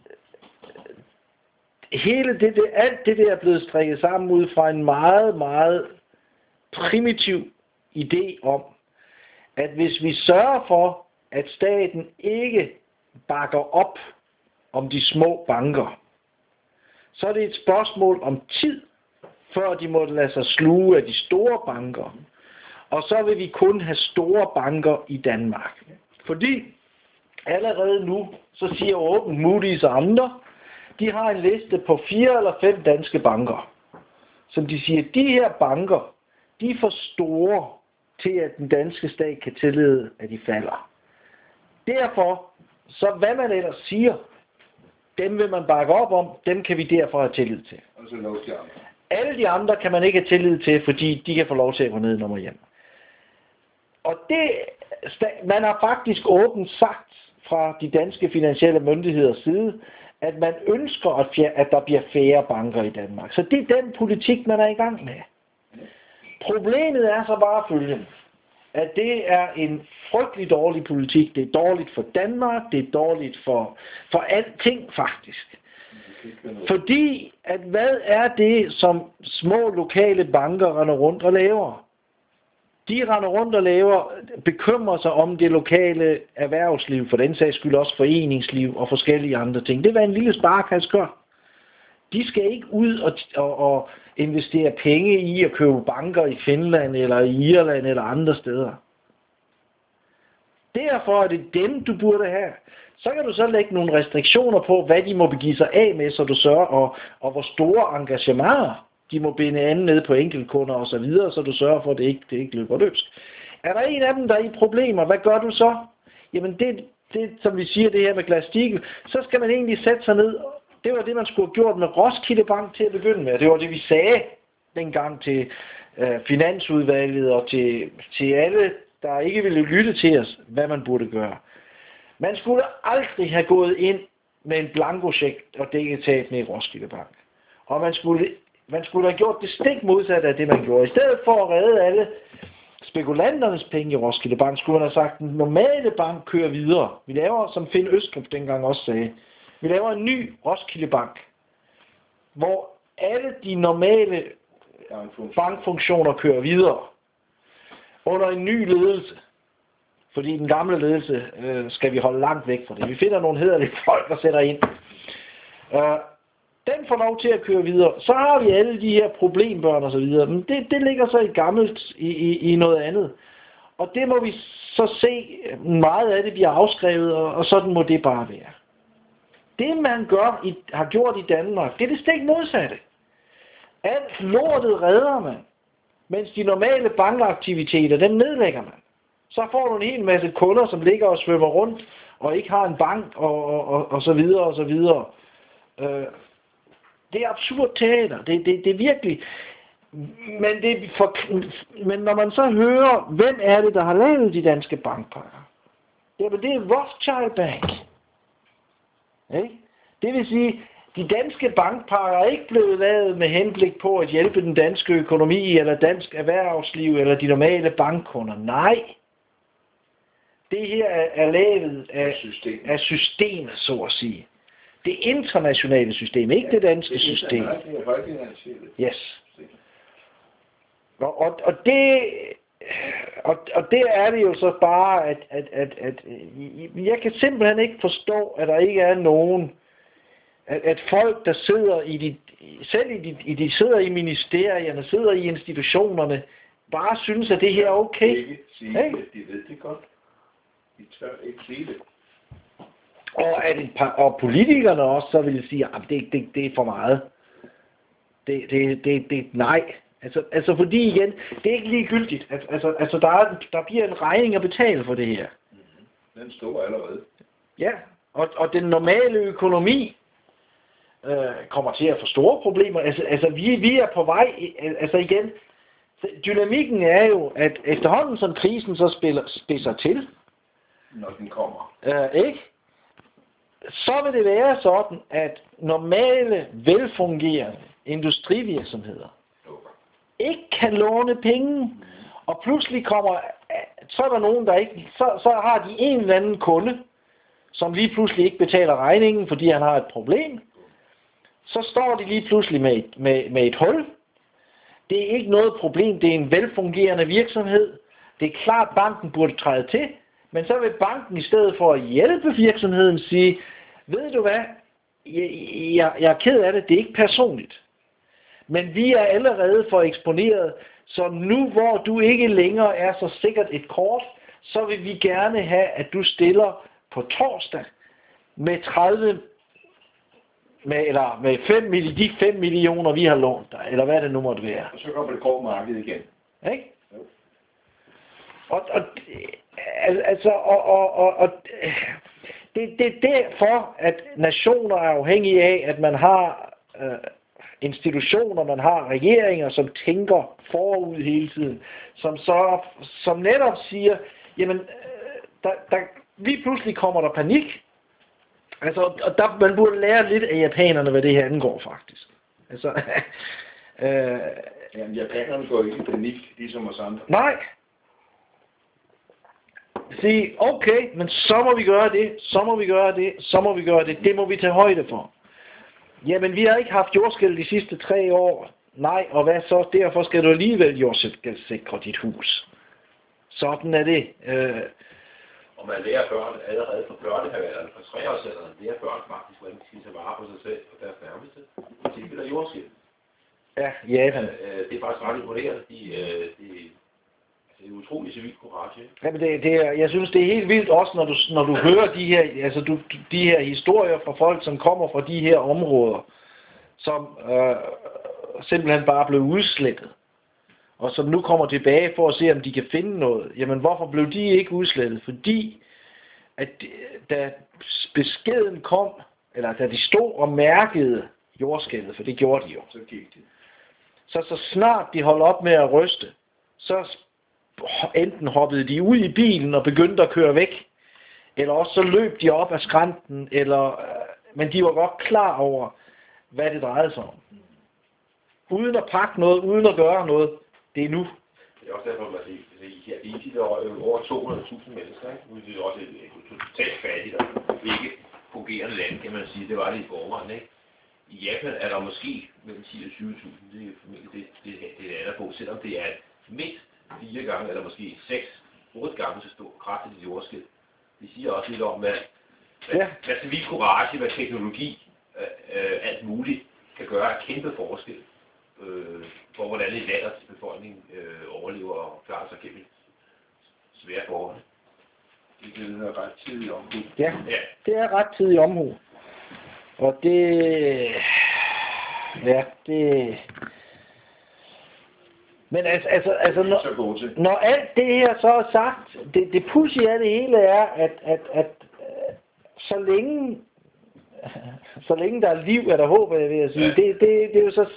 hele det, det, alt det der er blevet strikket sammen ud fra en meget, meget primitiv idé om, at hvis vi sørger for, at staten ikke bakker op om de små banker, så er det et spørgsmål om tid, før de måtte lade sig sluge af de store banker. Og så vil vi kun have store banker i Danmark. Fordi allerede nu, så siger Open, Moody's og andre, de har en liste på fire eller fem danske banker, som de siger, de her banker, de er for store til, at den danske stat kan tillade, at de falder. Derfor, så hvad man ellers siger, dem vil man bakke op om, dem kan vi derfor have tillid til. Og så lov de andre. Alle de andre kan man ikke have tillid til, fordi de kan få lov til at gå ned i nummer hjem. Og det, man har faktisk åbent sagt fra de danske finansielle myndigheders side, at man ønsker, at, fjer, at der bliver færre banker i Danmark. Så det er den politik, man er i gang med. Problemet er så bare følgende, at det er en frygtelig dårlig politik. Det er dårligt for Danmark, det er dårligt for, for alting faktisk. Fordi, at hvad er det, som små lokale banker render rundt og laver? De render rundt og laver, bekymrer sig om det lokale erhvervsliv, for den sags skyld også foreningsliv og forskellige andre ting. Det er, hvad en lille sparekasse gør. De skal ikke ud og, og, og investere penge i at købe banker i Finland eller i Irland eller andre steder. Derfor er det dem, du burde have. Så kan du så lægge nogle restriktioner på, hvad de må begive sig af med, så du sørger, og, og hvor store engagementer de må binde anden ned på enkeltkunder og så videre, så du sørger for, at det ikke, det ikke løber løbsk. Er der en af dem, der er i problemer, hvad gør du så? Jamen det, det som vi siger, det her med Glass-Steagall, så skal man egentlig sætte sig ned. Det var det, man skulle have gjort med Roskilde Bank til at begynde med. Det var det, vi sagde dengang til øh, Finansudvalget og til, til alle, der ikke ville lytte til os, hvad man burde gøre. Man skulle aldrig have gået ind med en blankocheck og dækket tabene i Roskilde Bank. Og man skulle, man skulle have gjort det stik modsat af det, man gjorde. I stedet for at redde alle spekulanternes penge i Roskilde Bank, skulle man have sagt, at den normale bank kører videre. Vi laver, som Finn Østrup dengang også sagde, vi laver en ny Roskilde Bank, hvor alle de normale bankfunktioner kører videre under en ny ledelse. Fordi den gamle ledelse øh, skal vi holde langt væk fra det. Vi finder nogle hæderlige folk, der sætter ind. Øh, den får lov til at køre videre. Så har vi alle de her problembørn og så videre. Men det, det ligger så i gammelt i, i, i noget andet. Og det må vi så se, meget af det bliver afskrevet, og, og sådan må det bare være. Det man gør, i, har gjort i Danmark, det er det stik modsatte. Alt lortet redder man, mens de normale bankaktiviteter, dem nedlægger man. Så får du en hel masse kunder, som ligger og svømmer rundt, og ikke har en bank, og, og, og, og så videre, og så videre. Øh, det er absurd teater. Det, det, det er virkelig... Men, det for, men når man så hører, hvem er det, der har lavet de danske bankpakker? Jamen, det er Rothschild Bank. Ikke? Det vil sige, de danske bankpakker er ikke blevet lavet med henblik på at hjælpe den danske økonomi, eller dansk erhvervsliv, eller de normale bankkunder. Nej. Det her er, er lavet af, System. af systemet, så at sige. Det internationale system, ikke ja, det danske det system. Det er højfinansielle. Yes. Og, og, og, det, og, og det er det jo så bare, at, at, at, at jeg kan simpelthen ikke forstå, at der ikke er nogen, at, at folk, der sidder i de, selv i de, i de sidder i ministerierne, sidder i institutionerne, bare synes, at det her er okay. Ikke sige hey? Det, de ved det godt. De tør ikke sige det. Og, at et par, og politikerne også så vil sige, at det, det, det er for meget. Det, det, det, det nej. Altså, altså fordi igen, det er ikke ligegyldigt. Altså, altså der, er, der bliver en regning at betale for det her. Mm-hmm. Den står allerede. Ja, og, og den normale økonomi øh, kommer til at få store problemer. Altså, altså vi, vi er på vej, altså igen, dynamikken er jo, at efterhånden som krisen så spiller, spidser til, når den kommer, øh, ikke? Så vil det være sådan, at normale, velfungerende industrivirksomheder ikke kan låne penge, og pludselig kommer, så er der nogen, der ikke, så, så har de en eller anden kunde, som lige pludselig ikke betaler regningen, fordi han har et problem. Så står de lige pludselig med et, med, med et hul. Det er ikke noget problem, det er en velfungerende virksomhed. Det er klart, at banken burde træde til, men så vil banken i stedet for at hjælpe virksomheden sige, ved du hvad, jeg, jeg, jeg er ked af det, det er ikke personligt. Men vi er allerede for eksponeret, så nu hvor du ikke længere er så sikkert et kort, så vil vi gerne have, at du stiller på torsdag med tredive, med, eller med fem, de fem millioner, vi har lånt dig, eller hvad det nu måtte være. Og så kommer det grå marked igen. Ikke? Og, og, altså, og, og, og, og det, det er derfor, at nationer er afhængige af, at man har øh, institutioner, man har regeringer, som tænker forud hele tiden, som så, som netop siger, jamen, der, der, lige pludselig kommer der panik. Altså, og der, man burde lære lidt af japanerne, hvad det her angår, faktisk. Altså, øh, jamen, japanerne går ikke i panik, ligesom os andre. Nej. Sige, okay, men så må vi gøre det, så må vi gøre det, så må vi gøre det, det må vi tage højde for. Jamen, vi har ikke haft jordskælv de sidste tre år. Nej, og hvad så? Derfor skal du alligevel jordskælvsikre dit hus. Sådan er det. Øh, og man lærer børn allerede fra børnehavalderen, fra treårsalderen, lærer børn faktisk, hvordan de skal tage vare på sig selv og deres nærmeste. Det bliver jordskælv. Ja, Japan. Øh, det er faktisk ret imponerende. De, øh, de, det er utrolig civil courage. Jamen det, det er, jeg synes, det er helt vildt også, når du, når du hører de her, altså du, de her historier fra folk, som kommer fra de her områder, som øh, simpelthen bare blev udslettet, og som nu kommer tilbage for at se, om de kan finde noget. Jamen hvorfor blev de ikke udslettet? Fordi, at da beskeden kom, eller da de stod og mærkede jordskælvet, for det gjorde de jo, så gik de. Så så snart de holdt op med at ryste, så enten hoppede de ud i bilen og begyndte at køre væk, eller også så løb de op ad skrænten, eller, men de var godt klar over, hvad det drejede sig om. Uden at pakke noget, uden at gøre noget, det er nu. Det er også derfor, man siger, at i de over to hundrede tusind mennesker, ikke? Nu er det også et, et totalt fattigt og ikke fungerende land, kan man sige. Det var det i forvejen, ikke? I Japan er der måske mellem ti og tyve tusind, det er formentlig det, det, det, det er der på, selvom det er mindst fire gange, eller måske seks, otte gange så stor kraftigt i jordskælv. Det siger også lidt om, hvad, hvad, ja. hvad civil courage, hvad teknologi, øh, øh, alt muligt, kan gøre et kæmpe forskel øh, for, hvordan et landets befolkning øh, overlever og klarer sig gennem svære forhold. Det er ret tidlig omhu. Ja, ja, det er ret tidlig omhu. Og det... Ja, det... Men altså, altså, altså når, når alt det her så er sagt, det, det pudsige af det hele er, at, at, at så længe, så længe der er liv, er der håb, jeg vil sige. Det, det, det er jo så...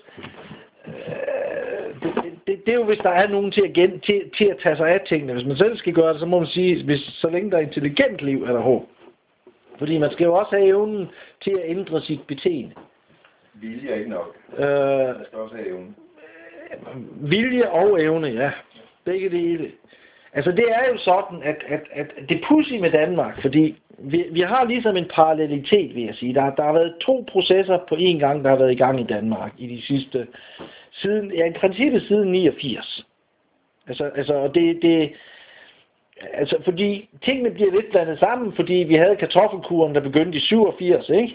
Det, det, det er jo, hvis der er nogen til at, gen, til, til at tage sig af tingene. Hvis man selv skal gøre det, så må man sige, hvis så længe der er intelligent liv, er der håb. Fordi man skal jo også have evnen til at ændre sit beteende. Vilje er ikke nok. Øh, man skal også have evnen. Vilje og evne, ja. Begge dele. Altså det er jo sådan, at, at, at det pudsige med Danmark, fordi vi, vi har ligesom en parallelitet, vil jeg sige. Der, der har været to processer på én gang, der har været i gang i Danmark i de sidste, siden, ja i princippet siden niogfirs. Altså, altså det, det, altså fordi tingene bliver lidt blandet sammen, fordi vi havde kartoffelkuren, der begyndte i syvogfirs, ikke?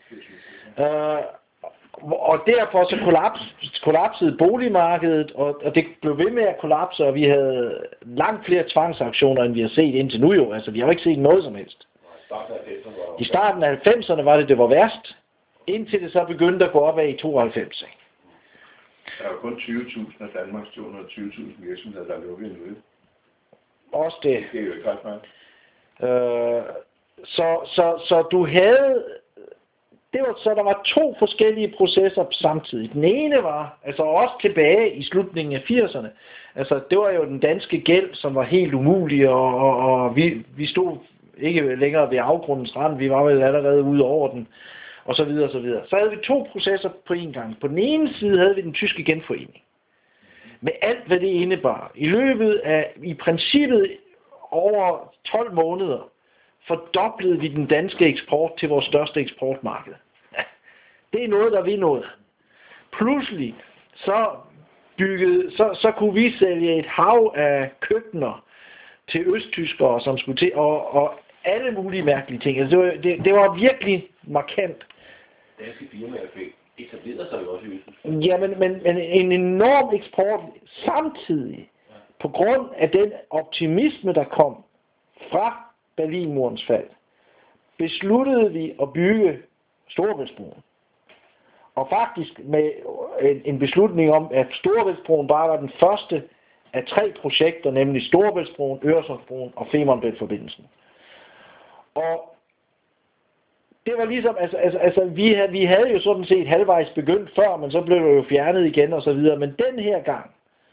Uh, og derfor så kollaps, kollapsede boligmarkedet, og, og det blev ved med at kollapse, og vi havde langt flere tvangsaktioner, end vi har set indtil nu jo. Altså, vi har jo ikke set noget som helst. I starten af halvfemserne var det, det var værst, indtil det så begyndte at gå opad i tooghalvfems. Ikke? Der er jo kun tyve tusind af Danmarks to hundrede og tyve tusind virksomheder, der er lukket nu. Også det. Det er jo ikke ret meget. Øh, så, så, så du havde... Det var, så der var to forskellige processer samtidig. Den ene var, altså også tilbage i slutningen af firserne, altså det var jo den danske gæld, som var helt umulig, og, og, og vi, vi stod ikke længere ved afgrundens rand, vi var vel allerede ude over den, og så videre, og så videre. Så havde vi to processer på en gang. På den ene side havde vi den tyske genforening, med alt hvad det indebar. I løbet af, i princippet over tolv måneder, fordoblede vi den danske eksport til vores største eksportmarked. Det er noget, der vi nåede. Pludselig, så, byggede, så, så kunne vi sælge et hav af køkkener til østtyskere, som skulle til, og, og alle mulige mærkelige ting. Altså, det, var, det, det var virkelig markant. Danske firmaer fik etableret sig jo også i Østtyskland. Ja, men, men, men en enorm eksport samtidig, på grund af den optimisme, der kom fra Berlinmurens fald, besluttede vi at bygge Storebæltsbroen. Og faktisk med en, en beslutning om, at Storebæltsbroen bare var den første af tre projekter, nemlig Storebæltsbroen, Øresundsbroen og Femernbæltforbindelsen. Og det var ligesom, altså, altså, altså vi, havde, vi havde jo sådan set halvvejs begyndt før, men så blev det jo fjernet igen og så videre. Men den her gang,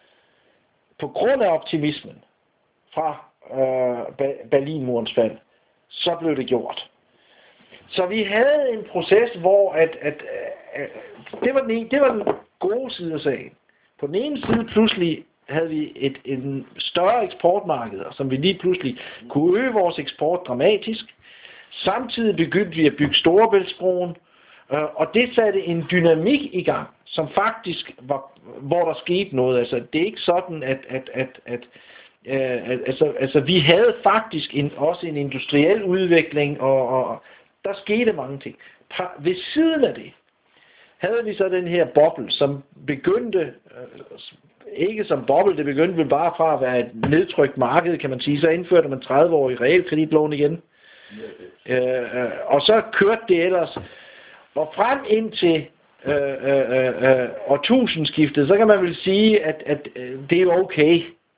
på grund af optimismen fra øh, Berlinmurens fald, så blev det gjort. Så vi havde en proces, hvor at, at, at det, var den, det var den gode side af sagen. På den ene side pludselig havde vi et en større eksportmarked, som vi lige pludselig kunne øge vores eksport dramatisk. Samtidig begyndte vi at bygge Storebæltsbroen, og det satte en dynamik i gang, som faktisk var, hvor der skete noget. Altså, det er ikke sådan, at, at, at, at øh, altså, altså, vi havde faktisk en, også en industriel udvikling, og, og der skete mange ting. Ved siden af det havde vi så den her boble, som begyndte, øh, ikke som boble, det begyndte vel bare fra at være et nedtrykt marked, kan man sige. Så indførte man tredive-årig realkreditlån igen. Øh, øh, og så kørte det ellers. Og frem indtil øh, øh, øh, årtusindskiftet, så kan man vel sige, at, at øh, det er okay.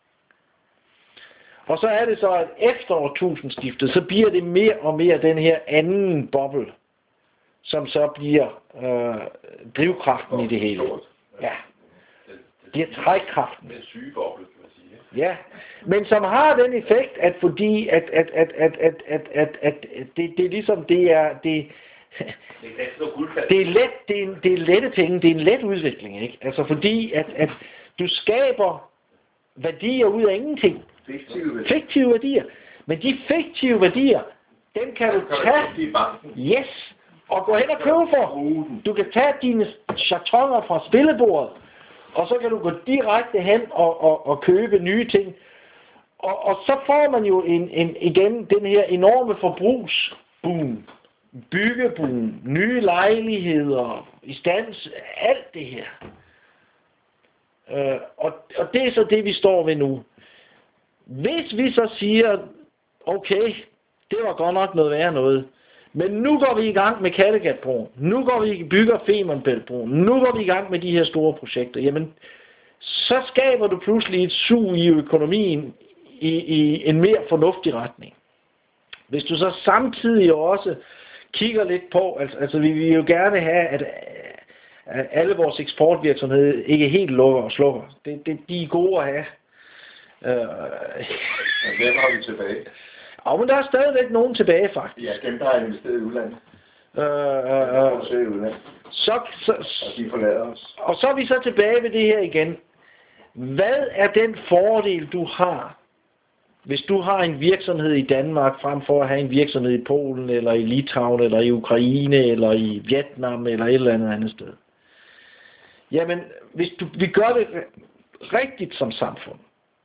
Og så er det så, at efter årtusindskiftet, så bliver det mere og mere den her anden boble, som så bliver øh, drivkraften i det hele. Ja. Det bliver trækkraften. Den syge boble, kan man sige. Ja, men som har den effekt, at fordi at, at, at, at, at, at, at, at det, det er ligesom, det er, det, det er let, det er, det er lette penge, det er en let udvikling, ikke? Altså fordi, at, at du skaber værdier ud af ingenting. Fiktive værdier. Fiktive værdier. Men de fiktive værdier, dem kan du tage, yes, og gå hen og købe for. Du kan tage dine chatonger fra spillebordet, og så kan du gå direkte hen og, og, og købe nye ting. Og, og så får man jo en, en, igen den her enorme forbrugsboom, byggeboom, nye lejligheder, i stands, alt det her. Øh, og, og det er så det, vi står ved nu. Hvis vi så siger, okay, det var godt nok noget værre noget, Men nu går vi i gang med Kattegatbroen. Nu går vi bygger Femernbæltbroen. Nu går vi i gang med de her store projekter. Jamen, så skaber du pludselig et sug i økonomien i, i en mere fornuftig retning. Hvis du så samtidig også kigger lidt på, altså, altså vi vil jo gerne have, at, at alle vores eksportvirksomheder ikke helt lukker og slukker. Det, det, de er gode at have. Øh, Hvem har vi tilbage? Ja, men der er stadigvæk nogen tilbage, faktisk. Ja, dem, der har investeret i udlandet. Øh, øh, øh, i udlandet. Så, så, og de forlader os. Og så er vi så tilbage ved det her igen. Hvad er den fordel, du har, hvis du har en virksomhed i Danmark, frem for at have en virksomhed i Polen, eller i Litauen, eller i Ukraine, eller i Vietnam, eller et eller andet andet sted? Jamen, hvis du, vi gør det rigtigt som samfund,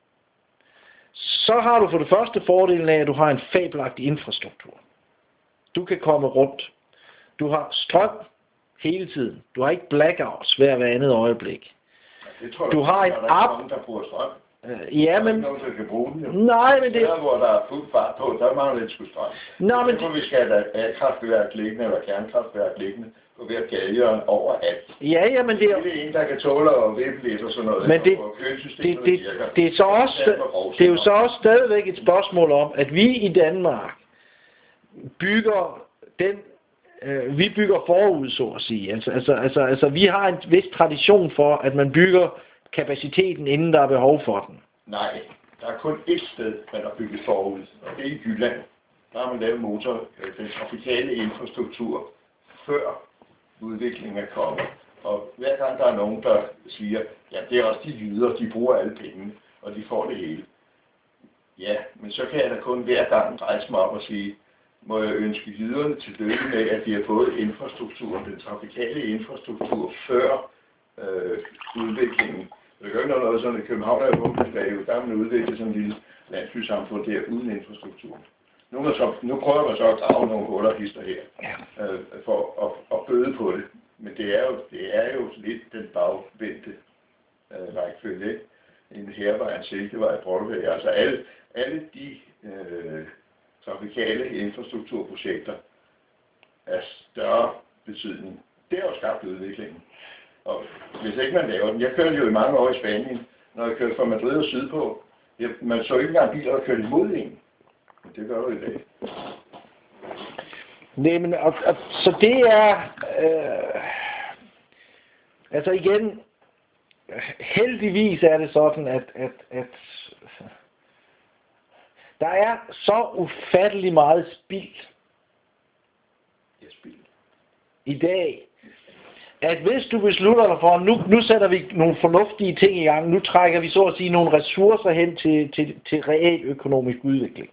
så har du for det første fordelen af, at du har en fabelagtig infrastruktur. Du kan komme rundt. Du har strøm hele tiden. Du har ikke blackouts hver hver andet øjeblik. Det tror jeg, du har en der er nogen, der bruger strøm. Uh, ja, men... Der er nogen, der kan bruge den, jo. Nej, men det... Der, hvor der er fuld fart på, der mangler lidt sgu strøm. Nå, men... Derfor vi skal have A-kraftværk liggende, eller kernkraftværk liggende, på hver gadehjørne overalt. Ja, ja, men det er... Det er en, der kan tåle og vippe lidt og sådan noget. Men det, det, det, det, er så også, det er jo så også stadigvæk et spørgsmål om, at vi i Danmark bygger den... Øh, vi bygger forud, så at sige. Altså, altså, altså, altså, vi har en vis tradition for, at man bygger kapaciteten, inden der er behov for den. Nej, der er kun ét sted, man har bygget forud, og det er i Jylland. Der har man lavet motor, den trafikale infrastruktur, før udviklingen er kommet. Og hver gang der er nogen, der siger, ja, det er også de jyder, de bruger alle pengene, og de får det hele. Ja, men så kan jeg da kun hver gang rejse mig op og sige, må jeg ønske jyderne til lykke med, at de har fået infrastrukturen, den trafikale infrastruktur, før øh, udviklingen. Det gør ikke noget sådan, at København er jo bombeperiode, der er man udviklet sådan en lille landsbysamfund der uden infrastruktur. Nu, er så, nu prøver man så at grave nogle huller hister her, øh, for at, at bøde på det. Men det er jo, det er jo lidt den bagvendte øh, rækkefølge. En hervej, en silkevej, et brollevej. Altså alle, alle de øh, trafikale infrastrukturprojekter af større betydning. Det har jo skabt udviklingen. Og hvis ikke man laver den, jeg kørte jo i mange år i Spanien, når jeg kørte fra Madrid og sydpå, jeg, man så ikke engang biler, der kørte imod en. Men det gør du i dag. Nej, men og, og, så det er, øh, altså igen, heldigvis er det sådan, at, at, at der er så ufattelig meget spild i dag, at hvis du beslutter dig for, nu, nu sætter vi nogle fornuftige ting i gang, nu trækker vi så at sige nogle ressourcer hen til, til, til reel økonomisk udvikling,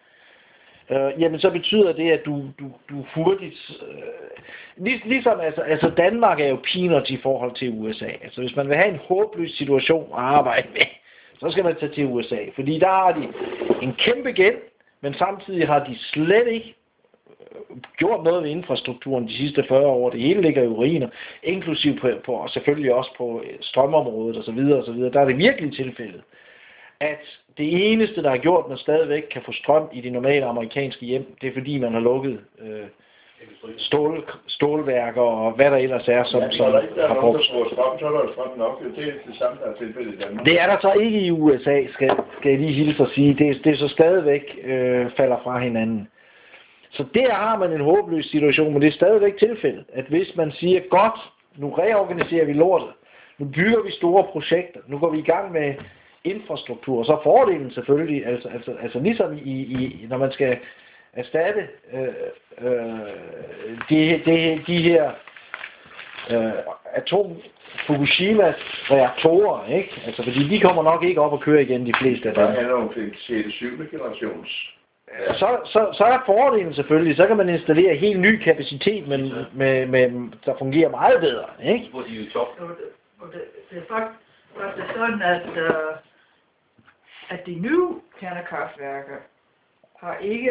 øh, jamen så betyder det, at du, du, du hurtigt, øh, lig, ligesom altså, altså Danmark er jo peanuts i forhold til U S A. Altså hvis man vil have en håbløs situation at arbejde med, så skal man tage til U S A, fordi der har de en kæmpe gæld, men samtidig har de slet ikke gjort noget ved infrastrukturen de sidste fyrre år. Det hele ligger i uriner, inklusiv på, på og selvfølgelig også på strømområdet osv. osv. Der er det virkelig tilfældet, at det eneste, der har gjort, at man stadigvæk kan få strøm i de normale amerikanske hjem, det er fordi, man har lukket øh, stål, stålværker og hvad der ellers er, som, ja, som der ikke, der har brugt. Strøm, så er der strøm nok. Det er det samme, der er tilfældet i Danmark. Det er der så ikke i U S A, skal, skal jeg lige hilse at sige. Det, det er så stadigvæk øh, falder fra hinanden. Så der har man en håbløs situation, men det er stadigvæk tilfældet, at hvis man siger, godt, nu reorganiserer vi lortet, nu bygger vi store projekter, nu går vi i gang med infrastruktur, og så fordelen selvfølgelig, altså, altså, altså ligesom i, i, når man skal erstatte øh, øh, de, de, de her øh, atom Fukushimas reaktorer, ikke? Altså, fordi de kommer nok ikke op og køre igen, de fleste af dem. Der er nogle sjette syvende generations. Så, så, så er fordelen selvfølgelig, så kan man installere helt ny kapacitet, men med, med, der fungerer meget bedre, ikke? Hvor de er top. Og det, det er faktisk, faktisk sådan, at, uh, at de nye kernekraftværker har ikke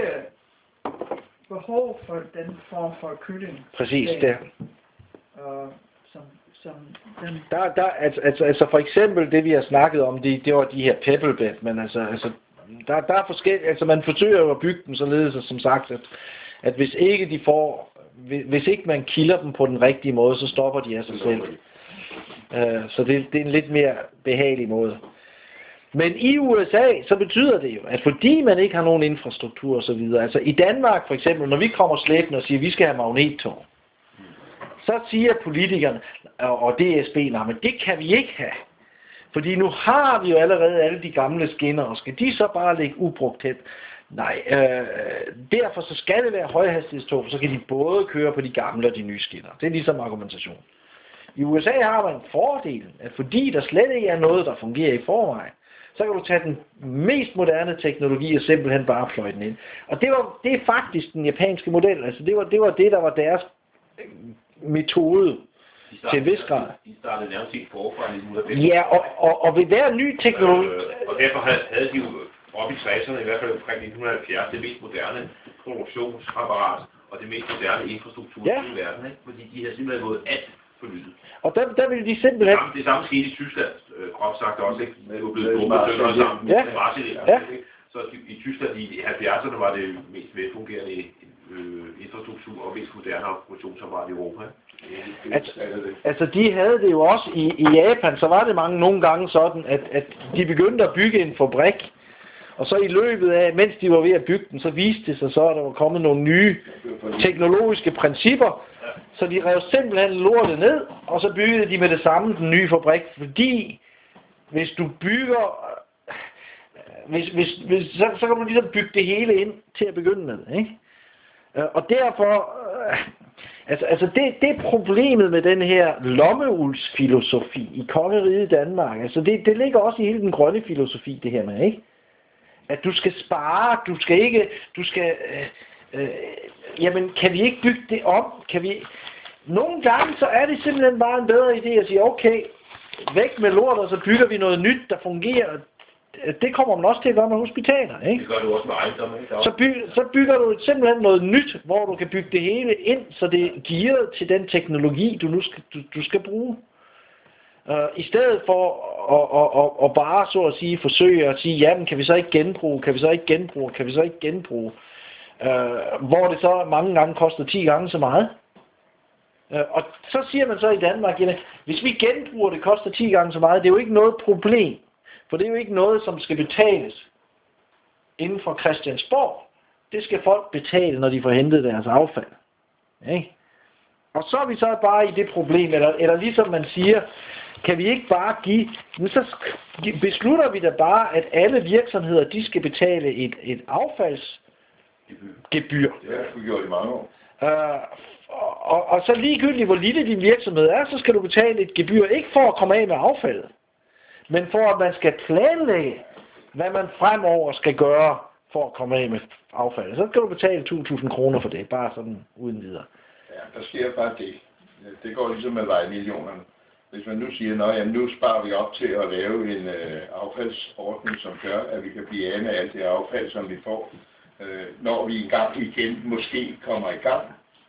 behov for den form for kylling. Præcis, det. Uh, som, som den... Der, der, altså, altså, altså for eksempel det vi har snakket om, det, det var de her pebblebed, men altså, altså der, der er forskellige, altså man forsøger jo at bygge dem således, som sagt, at, at hvis ikke de får, hvis ikke man kilder dem på den rigtige måde, så stopper de af sig selv. Uh, så det, det er en lidt mere behagelig måde. Men i U S A, så betyder det jo, at fordi man ikke har nogen infrastruktur og så videre, altså i Danmark for eksempel, når vi kommer slæbende og siger, at vi skal have magnettog, så siger politikerne og D S B, nej, men det kan vi ikke have. Fordi nu har vi jo allerede alle de gamle skinner, og skal de så bare ligge ubrugt hen? Nej, øh, derfor så skal det være højhastighedstog, så kan de både køre på de gamle og de nye skinner. Det er ligesom argumentation. I U S A har man en fordel, at fordi der slet ikke er noget, der fungerer i forvejen, så kan du tage den mest moderne teknologi og simpelthen bare pløje den ind. Og det, var, det er faktisk den japanske model. Altså det var det, var det der var deres metode til en vis grad. De startede nærmest helt forfra i nitten halvfems. Ja, og, og, og ved hver ny teknologi... Øh, og derfor havde, havde de jo op i tresserne, i hvert fald omkring nitten halvfjerds, det mest moderne produktionsapparat og det mest moderne infrastruktur ja. i verden, ikke? Fordi de havde simpelthen gået alt fornyet. Og der, der ville de simpelthen... Det samme, det samme skete i Tyskland, øh, groft sagt også, ikke? Det var blevet bombet sønder sammen ja. med Marseille, ja. ikke? Så i Tyskland i halvfjerdserne var det mest velfungerende øh, infrastruktur og mest moderne produktionsapparat i Europa. Altså, altså de havde det jo også i, i Japan, så var det mange nogle gange sådan, at, at de begyndte at bygge en fabrik, og så i løbet af, mens de var ved at bygge den, så viste det sig så, at der var kommet nogle nye teknologiske principper, så de rev simpelthen lortet ned, og så byggede de med det samme den nye fabrik, fordi hvis du bygger, hvis, hvis, hvis, så, så kan du ligesom bygge det hele ind til at begynde med, ikke? Og derfor, altså, altså det, det er problemet med den her lommeuldsfilosofi i kongeriget Danmark. Altså det, det ligger også i hele den grønne filosofi, det her med, ikke? At du skal spare, du skal ikke, du skal, øh, øh, jamen kan vi ikke bygge det om? Kan vi? Nogle gange så er det simpelthen bare en bedre idé at sige, okay, væk med lort, og så bygger vi noget nyt, der fungerer. Det kommer man også til at gøre med hospitaler, ikke? Det gør du også med ejendomme, ikke? Så, by, så bygger du simpelthen noget nyt, hvor du kan bygge det hele ind, så det er gearet til den teknologi, du nu skal, du, du skal bruge. Uh, I stedet for at, at, at, at bare så at sige forsøge at sige, jamen kan vi så ikke genbruge, kan vi så ikke genbruge, kan vi så ikke genbruge, uh, hvor det så mange gange koster ti gange så meget. Uh, og så siger man så i Danmark, jamen, hvis vi genbruger, det koster ti gange så meget, det er jo ikke noget problem. For det er jo ikke noget, som skal betales inden for Christiansborg. Det skal folk betale, når de får hentet deres affald. Ikke? Og så er vi så bare i det problem, eller, eller ligesom man siger, kan vi ikke bare give, men så beslutter vi da bare, at alle virksomheder, de skal betale et, et affaldsgebyr. Det har vi gjort i mange år. Uh, og, og så ligegyldigt, hvor lille din virksomhed er, så skal du betale et gebyr, ikke for at komme af med affaldet, men for at man skal planlægge, hvad man fremover skal gøre for at komme af med affaldet. Så skal du betale to tusind kroner for det, bare sådan uden videre. Ja, der sker bare det. Det går ligesom med vejmillionerne. Hvis man nu siger, at nu sparer vi op til at lave en øh, affaldsordning, som gør, at vi kan blive af med alt det affald, som vi får, øh, når vi engang igen måske kommer i gang,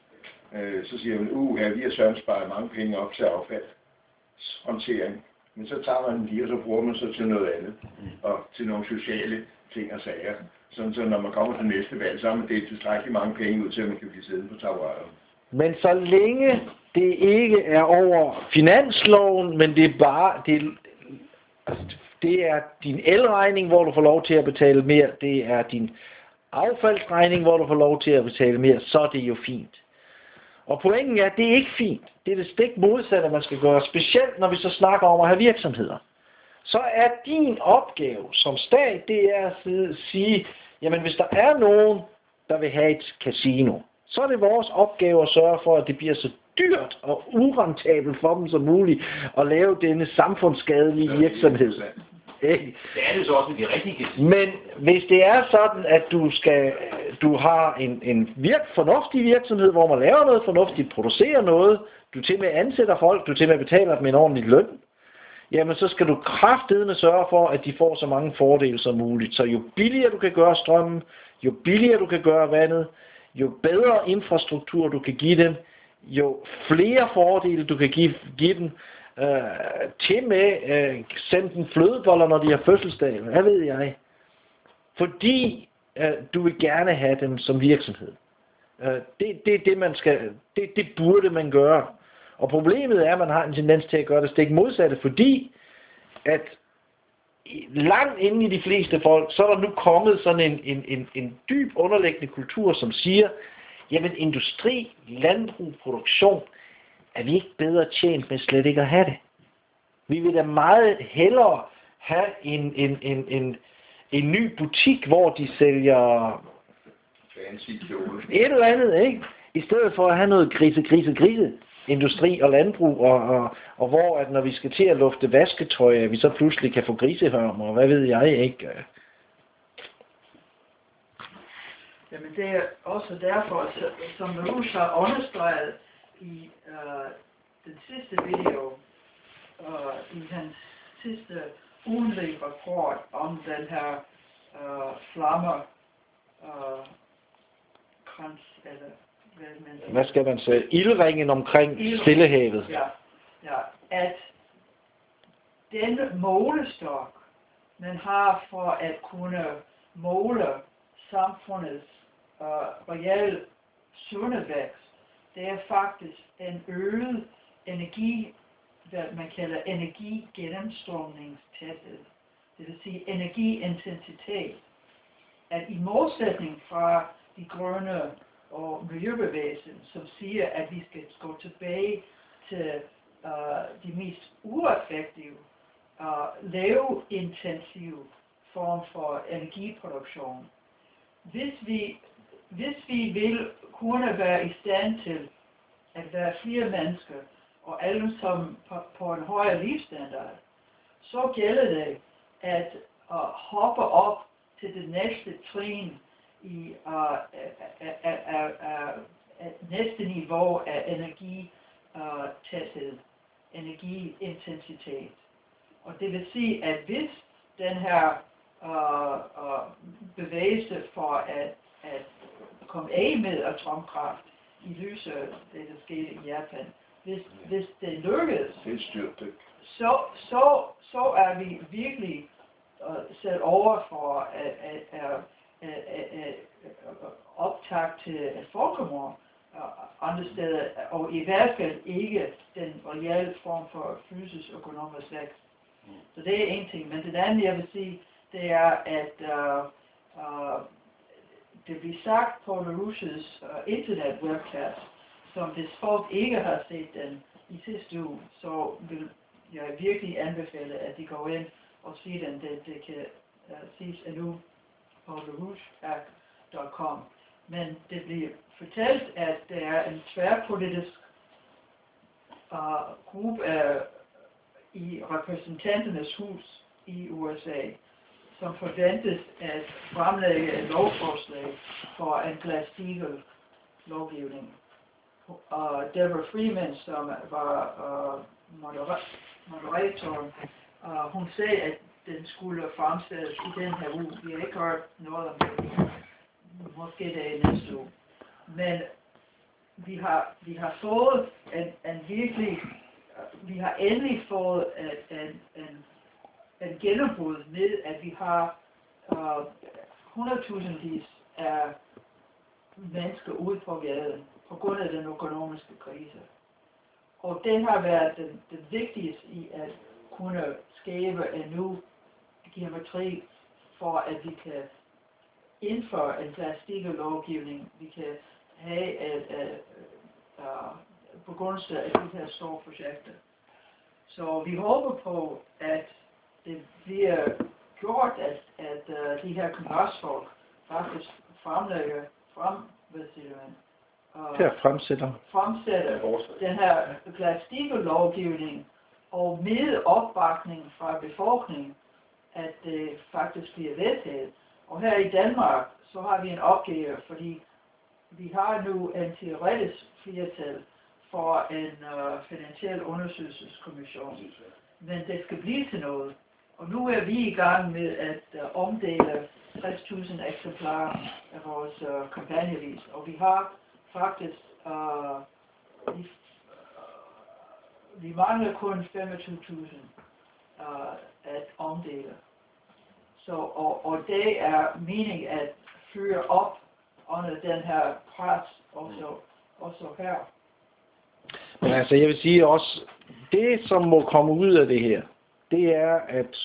øh, så siger man, uh, ja, vi har sådan sparet mange penge op til affaldshåndtering. Men så tager man den lige, og så bruger man så til noget andet, og til nogle sociale ting og sager. Sådan så når man kommer til næste valg, så har man det tilstrækkeligt mange penge ud til, at man kan blive siddende på taburetterne. Men så længe det ikke er over finansloven, men det er bare, det, altså, det er din elregning, hvor du får lov til at betale mere, det er din affaldsregning, hvor du får lov til at betale mere, så er det jo fint. Og pointen er, at det er ikke fint. Det er det stik modsatte, man skal gøre, specielt når vi så snakker om at have virksomheder. Så er din opgave som stat, det er at sige, jamen hvis der er nogen, der vil have et casino, så er det vores opgave at sørge for, at det bliver så dyrt og urentabelt for dem som muligt at lave denne samfundsskadelige virksomhed. Det er det så også med de rigtige casino. Men hvis det er sådan, at du skal, du har en, en virk, fornuftig virksomhed, hvor man laver noget fornuftigt, producerer noget, du til med ansætter folk, du til med betaler dem en ordentlig løn, jamen så skal du kraftedeme sørge for, at de får så mange fordele som muligt. Så jo billigere du kan gøre strømmen, jo billigere du kan gøre vandet, jo bedre infrastruktur du kan give dem, jo flere fordele du kan give, give dem, øh, til med øh, sende dem flødeboller, når de har fødselsdag, hvad ved jeg. Fordi øh, du vil gerne have dem som virksomhed. Øh, det, det er det, man skal, det, det burde man gøre. Og problemet er, at man har en tendens til at gøre det stik modsatte, fordi at langt inde i de fleste folk, så er der nu kommet sådan en, en, en, en dyb underliggende kultur, som siger, jamen industri, landbrug, produktion, er vi ikke bedre tjent med slet ikke at have det. Vi vil da meget hellere have en, en, en, en, en ny butik, hvor de sælger et eller andet, ikke? I stedet for at have noget grise, grise, grise industri og landbrug, og, og, og hvor at når vi skal til at lufte vasketøj, at vi så pludselig kan få grisehørmer, og hvad ved jeg ikke. Jamen det er også derfor, som Rouge har understreget i uh, den sidste video, uh, i hans sidste ugenlige rapport om den her uh, flammer uh, krans, eller hvad man siger. Hvad skal man sige? Ildringen omkring Ildring. Stillehavet. Ja, ja, at den målestok, man har for at kunne måle samfundets uh, reelle sunde vækst, det er faktisk en øget energi, hvad man kalder energigennemstrømningstæthed. Det vil sige energiintensitet. At i modsætning fra de grønne og miljøbevægelsen, som siger, at vi skal gå tilbage til uh, de mest ueffektive, uh, laveintensive form for energiproduktion. Hvis vi, hvis vi vil kunne være i stand til at være flere mennesker, og alle som på, på en højere livsstandard, så gælder det at uh, hoppe op til det næste trin i uh, uh, uh, uh, uh, uh, næste niveau af energitæthed, uh, energiintensitet. Og det vil sige, at hvis den her uh, uh, bevægelse for at, at komme af med atomkraft i lyset af det, der skete i Japan, hvis, hvis det lykkes, så, så, så er vi virkelig uh, sat over for at, at, at, at, at, at optag til et folkemord uh, andre steder, og i hvert fald ikke den reelle form for fysisk økonomisk vækst. Så det er en ting. Men det andet, jeg vil sige, det er, at uh, uh, det bliver sagt på LaRouches uh, internet webcast, som hvis folk ikke har set den i sidste uge, så vil jeg virkelig anbefale, at de går ind og ser den. Det, det kan uh, ses endnu på la rouge hack punktum com. Men det bliver fortalt, at der er en tværpolitisk uh, gruppe af i repræsentanternes hus i U S A, som forventes at fremlægge et lovforslag for en Glass-Steagall lovgivning. Og Deborah Freeman, som var uh, moderator, uh, hun sagde, at den skulle fremstilles i den her uge. Vi har ikke hørt noget om det. Måske det er næste uge. Men vi har, vi har fået en, en virkelig vi har endelig fået en, en, en, en gennembrud med, at vi har uh, hundredtusindvis af mennesker ude på gaden på grund af den økonomiske krise. Og det har været det, det vigtigste i at kunne skabe en ny geometri for at vi kan indføre en Glass-Steagall lovgivning, vi kan have et, et, et, uh, på grund af de her store projekter. Så vi håber på, at det bliver gjort, at, at uh, de her kongresfolk faktisk fremlægger frem, hvad siger man? Uh, her fremsætter. Fremsætter den her Glass-Steagall lovgivning, og med opbakning fra befolkningen, at det faktisk bliver vedtaget. Og her i Danmark, så har vi en opgave, fordi vi har nu en teoretisk flertal for en uh, finansiel undersøgelseskommission. Men det skal blive til noget. Og nu er vi i gang med at uh, omdele tres tusind eksemplarer af vores uh, kampagnevis. Og vi har faktisk, uh, vi, uh, vi mangler kun femogtyve tusind uh, at omdele. Så, og, og det er meningen at føre op under den her pres også, også her. Men altså, jeg vil sige også, det som må komme ud af det her, det er, at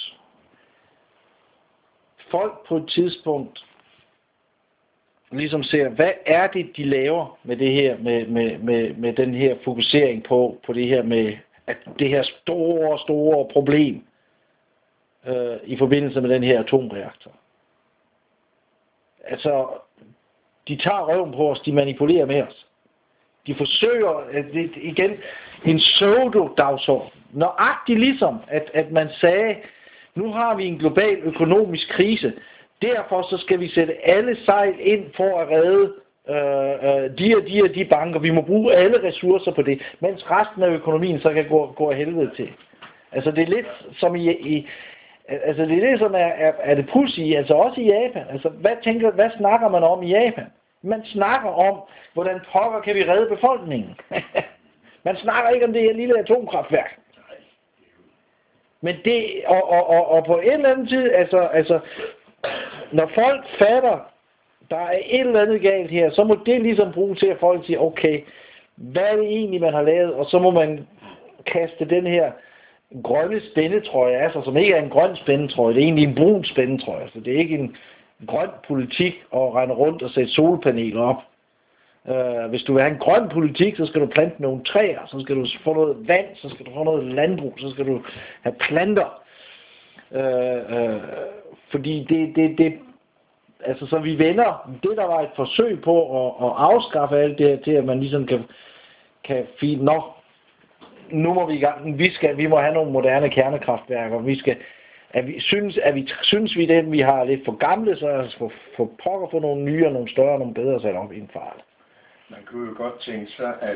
folk på et tidspunkt ligesom ser, hvad er det, de laver med det her, med, med, med, med den her fokusering på, på det her med, at det her store, store problem øh, i forbindelse med den her atomreaktor. Altså, de tager røven på os, de manipulerer med os. De forsøger, at det, igen, en pseudo-dagsorden. Nøjagtigt ligesom, at, at man sagde, nu har vi en global økonomisk krise, derfor så skal vi sætte alle sejl ind for at redde øh, øh, de og de og de banker. Vi må bruge alle ressourcer på det, mens resten af økonomien så kan gå, gå af helvede til. Altså det er lidt som i, i altså det er lidt som er, er, er det pudsige, altså også i Japan. Altså hvad tænker, hvad snakker man om i Japan? Man snakker om, hvordan pokker kan vi redde befolkningen. Man snakker ikke om det her lille atomkraftværk. Men det, og, og, og, og på en eller anden tid, altså, altså, når folk fatter, der er et eller andet galt her, så må det ligesom bruge til, at folk siger, okay, hvad er det egentlig, man har lavet? Og så må man kaste den her grønne spændetrøje af sig, som ikke er en grøn spændetrøje, det er egentlig en brun spændetrøje. Altså, det er ikke en grøn politik at rende rundt og sætte solpaneler op. Uh, hvis du vil have en grøn politik, så skal du plante nogle træer, så skal du få noget vand, så skal du få noget landbrug, så skal du have planter. Uh, uh, fordi det, det, det, altså så vi vender, det der var et forsøg på at, at afskaffe alt det her, til at man ligesom kan, kan fint nok, nu må vi i gang, vi, skal, vi må have nogle moderne kernekraftværker, vi skal, at vi synes, at vi synes vi den, vi har lidt for gamle, så altså for, for pokker få nogle nye og nogle større og nogle bedre, så er det op i en fart. Man kunne jo godt tænke sig, at,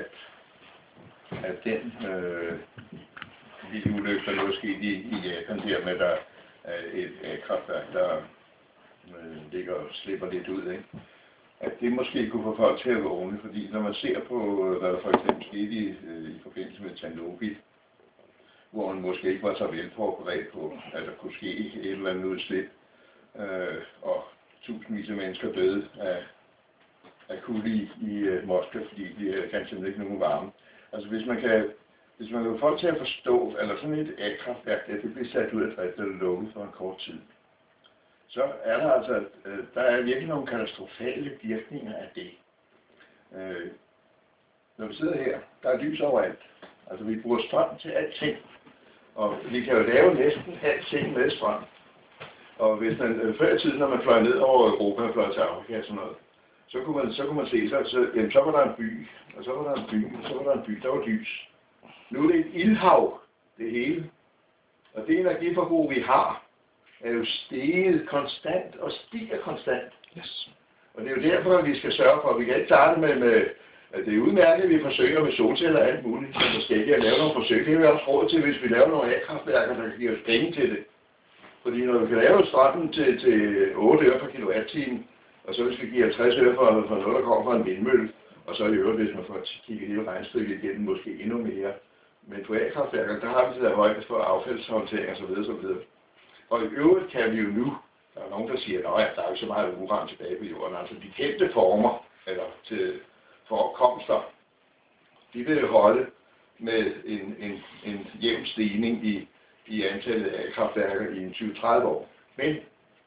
at den øh, lille ulykke, der nu skete i, i Japan, der med, der er et A-kraftværk, der øh, ligger og slipper lidt ud, ikke? At det måske kunne få folk til at vågne, fordi når man ser på, hvad der for eksempel skete i, øh, i forbindelse med Tjernobyl, hvor man måske ikke var så velforberedt på, at der kunne ske et eller andet udslip, øh, og tusindvis af mennesker døde af af kulde i, i uh, Moskva, fordi de uh, kan simpelthen ikke nogen varme. Altså hvis man kan, hvis man kan få folk til at forstå, eller sådan et A-kraftværk, at det bliver sat ud af drift eller lukket for en kort tid, så er der altså, uh, der er virkelig nogle katastrofale virkninger af det. Uh, når vi sidder her, der er lys overalt. Altså vi bruger strøm til alting, og vi kan jo lave næsten alting med strøm. Og hvis man, uh, før i tiden, når man fløj ned over Europa og fløj til Afrika og sådan noget, Så kunne, man, så kunne man se, så, så, jamen, så var der en by, og så var der en by, og så var der en by, der var lys. Nu er det et ildhav, det hele. Og det energiforbrug, vi har, er jo steget konstant og stiger konstant. Yes. Og det er jo derfor, at vi skal sørge for, at vi kan ikke klare det med, med at det er udmærket, at vi forsøger med solceller og alt muligt, så måske ikke at lave nogle forsøg. Det har vi også råd til, hvis vi laver nogle A-kraftværker, der kan give os penge til det. Fordi når vi kan lave strømmen til, til otte øre per kilowatt-time, og så hvis vi giver halvtreds øre for, for noget, der kommer fra en vindmølle, og så i øvrigt, hvis man får kigget hele regnstykket igennem, måske endnu mere. Men på A-kraftværker, der har vi til der højde for affaldshåndtering og så videre, så videre. Og i øvrigt kan vi jo nu, der er nogen, der siger, at ja, der er jo så meget uran tilbage på jorden. Altså de kendte former, eller til forekomster, de vil holde med en, en, en jævn stigning i, i antallet af kraftværker i en tyve til tredive år. Men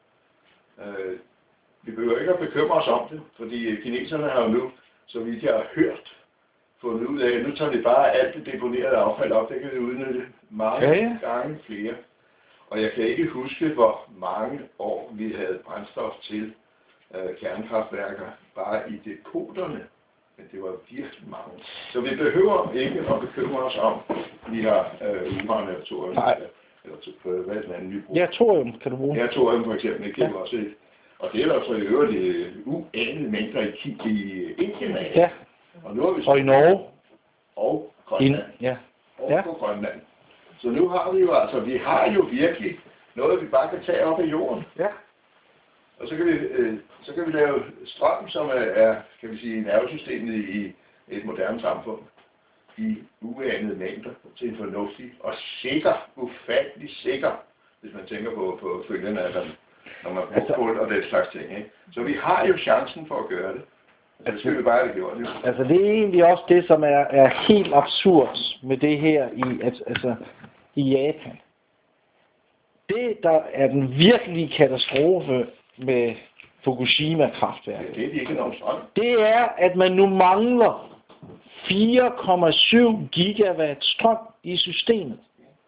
øh, vi behøver ikke at bekymre os om det, fordi kineserne har jo nu, så vidt jeg har hørt, fundet ud af, at nu tager vi bare alt det deponerede affald op, det kan vi udnytte mange ja, ja. gange flere. Og jeg kan ikke huske, hvor mange år vi havde brændstof til øh, kernekraftværker, bare i depoterne. Men det var virkelig mange. Så vi behøver ikke at bekymre os om, at vi har øh, uran eller thorium. Nej. Eller eller hvad er den anden, vi bruger? Ja, thorium kan du bruge. Ja, thorium for eksempel, det kan ja. også et. Og det er der så i øvrigt uanede mængder i, i Indien af. Ja. Og, nu har vi så og i Norge. Og Grønland. In, ja. Og ja. på Grønland. Så nu har vi jo altså, vi har jo virkelig noget, vi bare kan tage op af jorden. Ja. Og så kan vi, øh, så kan vi lave strøm, som er, er, kan vi sige, nervesystemet i et moderne samfund. I uanede mængder til en fornuftig og sikker, ufattelig sikker, hvis man tænker på, på følgende af den. Når man bruger kul og den slags ting, ikke? Så vi har jo chancen for at gøre det. Det skulle vi bare have gjort, jo. Altså, det er egentlig også det, som er, er helt absurd med det her i, altså, i Japan. Det, der er den virkelige katastrofe med Fukushima-kraftværket, det er de ikke nogen strøm. Det er, at man nu mangler fire komma syv gigawatt strøm i systemet.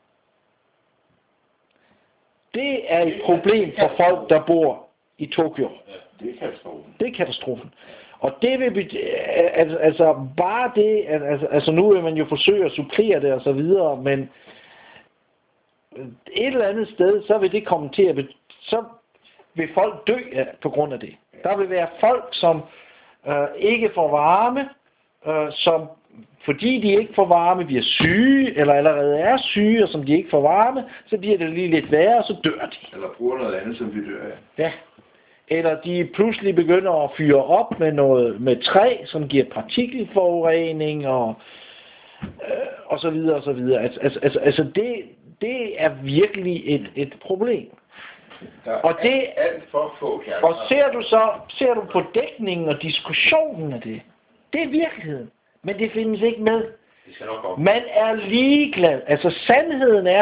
Det er et problem for folk, der bor i Tokyo. Det er katastrofen. Det er katastrofen. Og det vil betyde, altså, altså bare det, altså, altså nu vil man jo forsøge at supplere det og så videre, men et eller andet sted, så vil det komme til at, så vil folk dø på grund af det. Der vil være folk, som øh, ikke får varme, øh, som fordi de ikke får varme, bliver syge, eller allerede er syge, og som de ikke får varme, så bliver det lige lidt værre, og så dør de. Eller bruger noget andet, som de dør af. Ja. Eller de pludselig begynder at fyre op med noget med træ, som giver partikelforurening, og, øh, og så videre, og så videre. Altså, altså, altså det, det er virkelig et, et problem. Og det, alt for få og ser du så ser du på dækningen og diskussionen af det, det er virkeligheden. Men det findes ikke med. Det skal nok komme. Man er ligeglad. Altså sandheden er,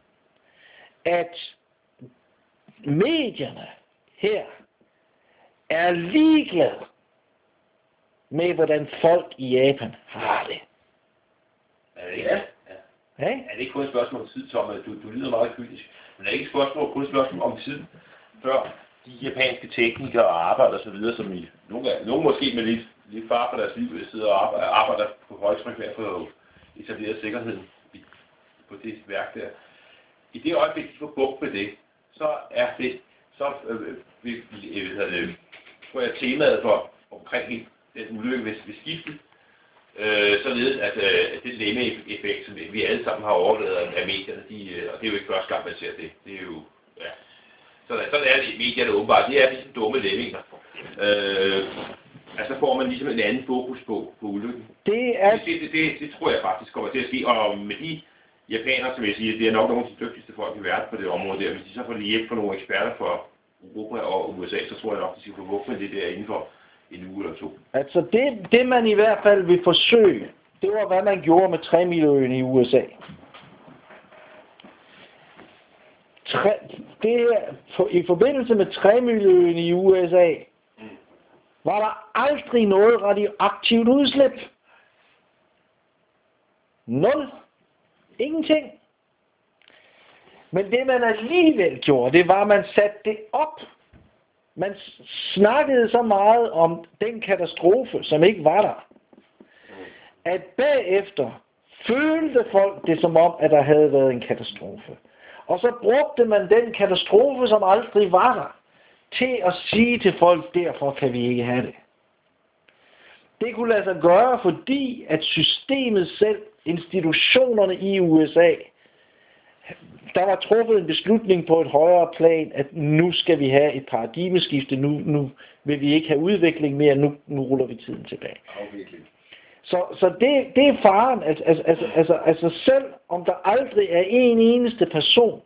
at medierne her er ligeglad med, hvordan folk i Japan har det. Er det ikke? Ja. Ja. Er det ikke kun et spørgsmål om tid, Tom? Du, du lyder meget kynisk. Men er det ikke et spørgsmål, kun et spørgsmål om tid, før de japanske teknikere og arbejder så videre, som i nogle, nogle måske med lidt, lidt far for deres liv, sidder og arbejder, arbejder på højtryk med for at etablere sikkerheden på det værk der. I det øjeblik, de får bugt med det, så er det, så øh, vil, øh, tror jeg, temaet for omkring den ulykke ved, ved skiftet, øh, således at øh, det lemme-effekt, som vi alle sammen har overlevet af medierne, de, øh, og det er jo ikke første gang, man ser det. Det er jo, ja. Sådan, sådan er det medierne åbenbart. De er ligesom dumme lemminger. Øh, altså får man ligesom en anden fokus på, på ulykken. Det, er... det, det, det, det tror jeg faktisk kommer til at ske, og med de japanere, som jeg siger, det er nok nogle af de dygtigste folk i verden på det område der. Hvis de så får hjælp fra nogle eksperter fra Europa og U S A, så tror jeg nok, at de skal få bugt med det der inden for en uge eller to. Altså det, det man i hvert fald vil forsøge, det var hvad man gjorde med Tremiløen i U S A. Tre, det her, for, i forbindelse med Tremiløen i U S A, mm. var der aldrig noget radioaktivt udslip. Nul. Ingenting. Men det man alligevel gjorde, det var, at man satte det op. Man snakkede så meget om den katastrofe, som ikke var der, at bagefter følte folk det som om, at der havde været en katastrofe. Og så brugte man den katastrofe, som aldrig var der, til at sige til folk, derfor kan vi ikke have det. Det kunne lade sig gøre, fordi at systemet selv, institutionerne i U S A, der var truffet en beslutning på et højere plan, at nu skal vi have et paradigmeskifte, nu, nu vil vi ikke have udvikling mere, nu, nu ruller vi tiden tilbage. Afvikling. Så, så det, det er faren, at, altså, altså, altså, altså selv om der aldrig er en eneste person,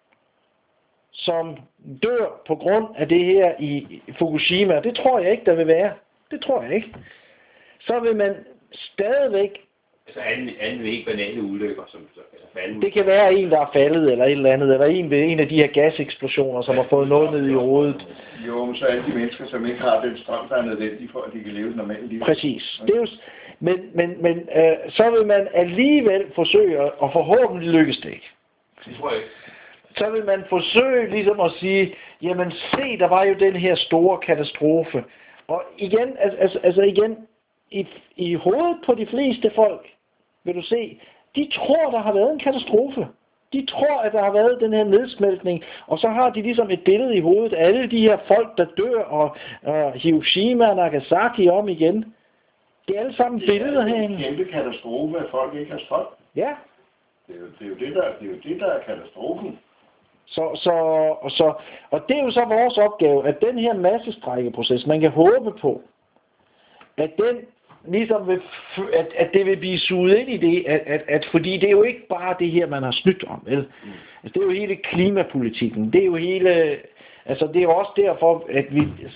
som dør på grund af det her i Fukushima, det tror jeg ikke, der vil være. Det tror jeg ikke. Så vil man stadigvæk... Altså anden, anden ved ikke banale ulykker, som altså falde. Det kan være en, der er faldet, eller et eller andet, eller en ved en af de her gaseksplosioner, som ja, har fået noget ned i hovedet. Jo, men så er de mennesker, som ikke har den strøm, der er nødvendig for, at de kan leve et normalt liv. Præcis. Det er jo, men men, men øh, så vil man alligevel forsøge, og forhåbentlig lykkes det ikke. Det tror jeg ikke. Så vil man forsøge ligesom at sige, jamen se, der var jo den her store katastrofe. Og igen, altså, altså igen, i, i hovedet på de fleste folk, vil du se, de tror, der har været en katastrofe. De tror, at der har været den her nedsmeltning, og så har de ligesom et billede i hovedet af alle de her folk, der dør, og uh, Hiroshima og Nagasaki om igen. Det er alle sammen det er billeder herinde. Det er en kæmpe katastrofe, at folk ikke har strøm. Ja. Det er jo det, er jo det, der, det, er jo det der er katastrofen. Så, så, og, så, og det er jo så vores opgave, at den her massestrækkeproces, man kan håbe på, at den ligesom vil, at, at det vil blive suget ind i det, at, at, at, fordi det er jo ikke bare det her, man har snydt om, vel? Mm. Altså, det er jo hele klimapolitikken, det er jo hele, altså det er jo også derfor, at vi,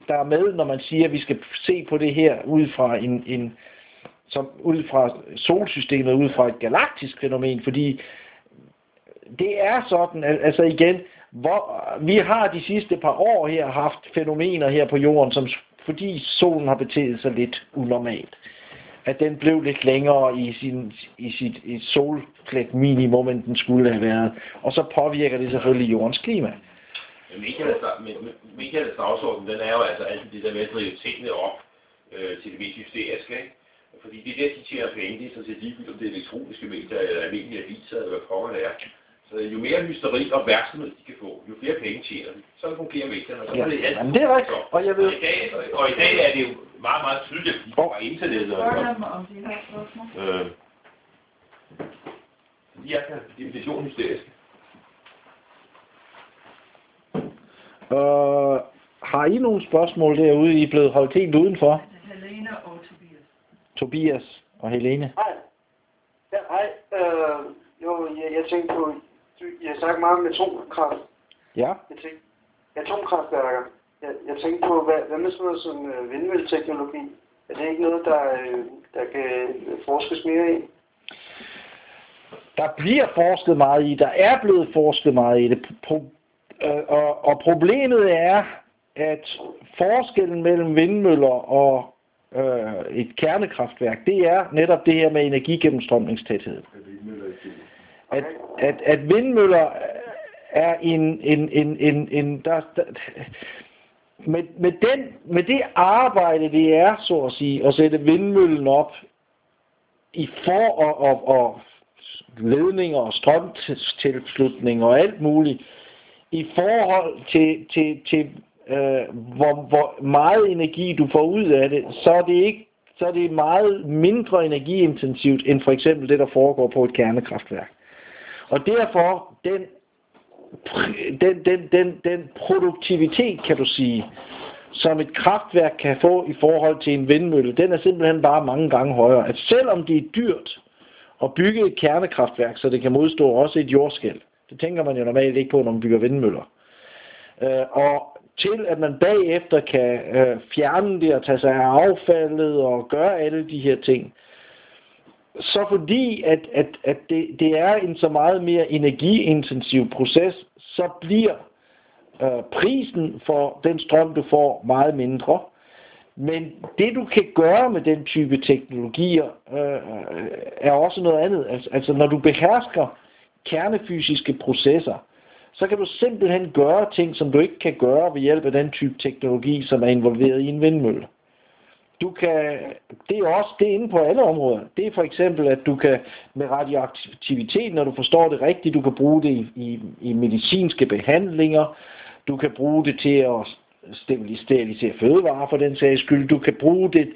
der er med, når man siger, at vi skal se på det her ud fra en, en som ud fra solsystemet, ud fra et galaktisk fænomen, fordi det er sådan, altså igen, hvor vi har de sidste par år her haft fænomener her på jorden, som fordi solen har beteget sig lidt unormalt. At den blev lidt længere i, sin, i sit i solflæk minimum, end den skulle have været. Og så påvirker det selvfølgelig jordens klima. Mediernes dagsorden, den er jo altså altid det der med at drive tingene op øh, til det mest hysteriske, ikke? Fordi det er der, de tjener penge, det er sådan set ligegyldigt, om det er elektroniske medier, eller almindelige aviser, eller hvad pokker det er. Så jo mere hysteri og opmærksomhed de kan få, jo flere penge tjener de. Så fungerer medierne, og så ja, det altid. Men det er rigtigt. Og, jeg ved... og, i dag, og, og i dag er det jo meget, meget tydeligt, fordi oh. fra internettet og øh, de er per definition hysteriske. Uh, har I nogle spørgsmål derude? I er blevet holdt helt udenfor? Helene og Tobias. Tobias og Helene. Hej. Ja, hej. Uh, jo, jeg, jeg tænkte på, jeg har sagt meget om atomkraft. Ja. Jeg tænkte, atomkraftværker. Jeg, jeg tænkte på, hvad, hvad med sådan noget som uh, vindmølleteknologi? Er det ikke noget, der, uh, der kan forskes mere i? Der bliver forsket meget i. Der er blevet forsket meget i det. Pro Og, og problemet er, at forskellen mellem vindmøller og øh, et kernekraftværk, det er netop det her med energigennemstrømningstæthed. At, at, at vindmøller er en, en, en, en, en der, der, med, med, den, med det arbejde, det er, så at sige, at sætte vindmøllen op i for og, og, og ledninger og strømtilslutning og alt muligt, i forhold til, til, til øh, hvor, hvor meget energi du får ud af det, så er det, ikke, så er det meget mindre energiintensivt, end for eksempel det, der foregår på et kernekraftværk. Og derfor, den, den, den, den, den produktivitet, kan du sige, som et kraftværk kan få i forhold til en vindmølle, den er simpelthen bare mange gange højere. At selvom det er dyrt at bygge et kernekraftværk, så det kan modstå også et jordskælv, det tænker man jo normalt ikke på, når man bygger vindmøller. Øh, og til at man bagefter kan øh, fjerne det og tage sig af affaldet og gøre alle de her ting, så fordi at, at, at det, det er en så meget mere energiintensiv proces, så bliver øh, prisen for den strøm, du får, meget mindre. Men det, du kan gøre med den type teknologier, øh, er også noget andet. Altså, altså når du behersker kernefysiske processer, så kan du simpelthen gøre ting, som du ikke kan gøre ved hjælp af den type teknologi, som er involveret i en vindmølle. Du kan, det er også det er inde på alle områder. Det er for eksempel, at du kan med radioaktivitet, når du forstår det rigtigt, du kan bruge det i, i, i medicinske behandlinger, du kan bruge det til at sterilisere fødevarer for den sags skyld, du kan bruge det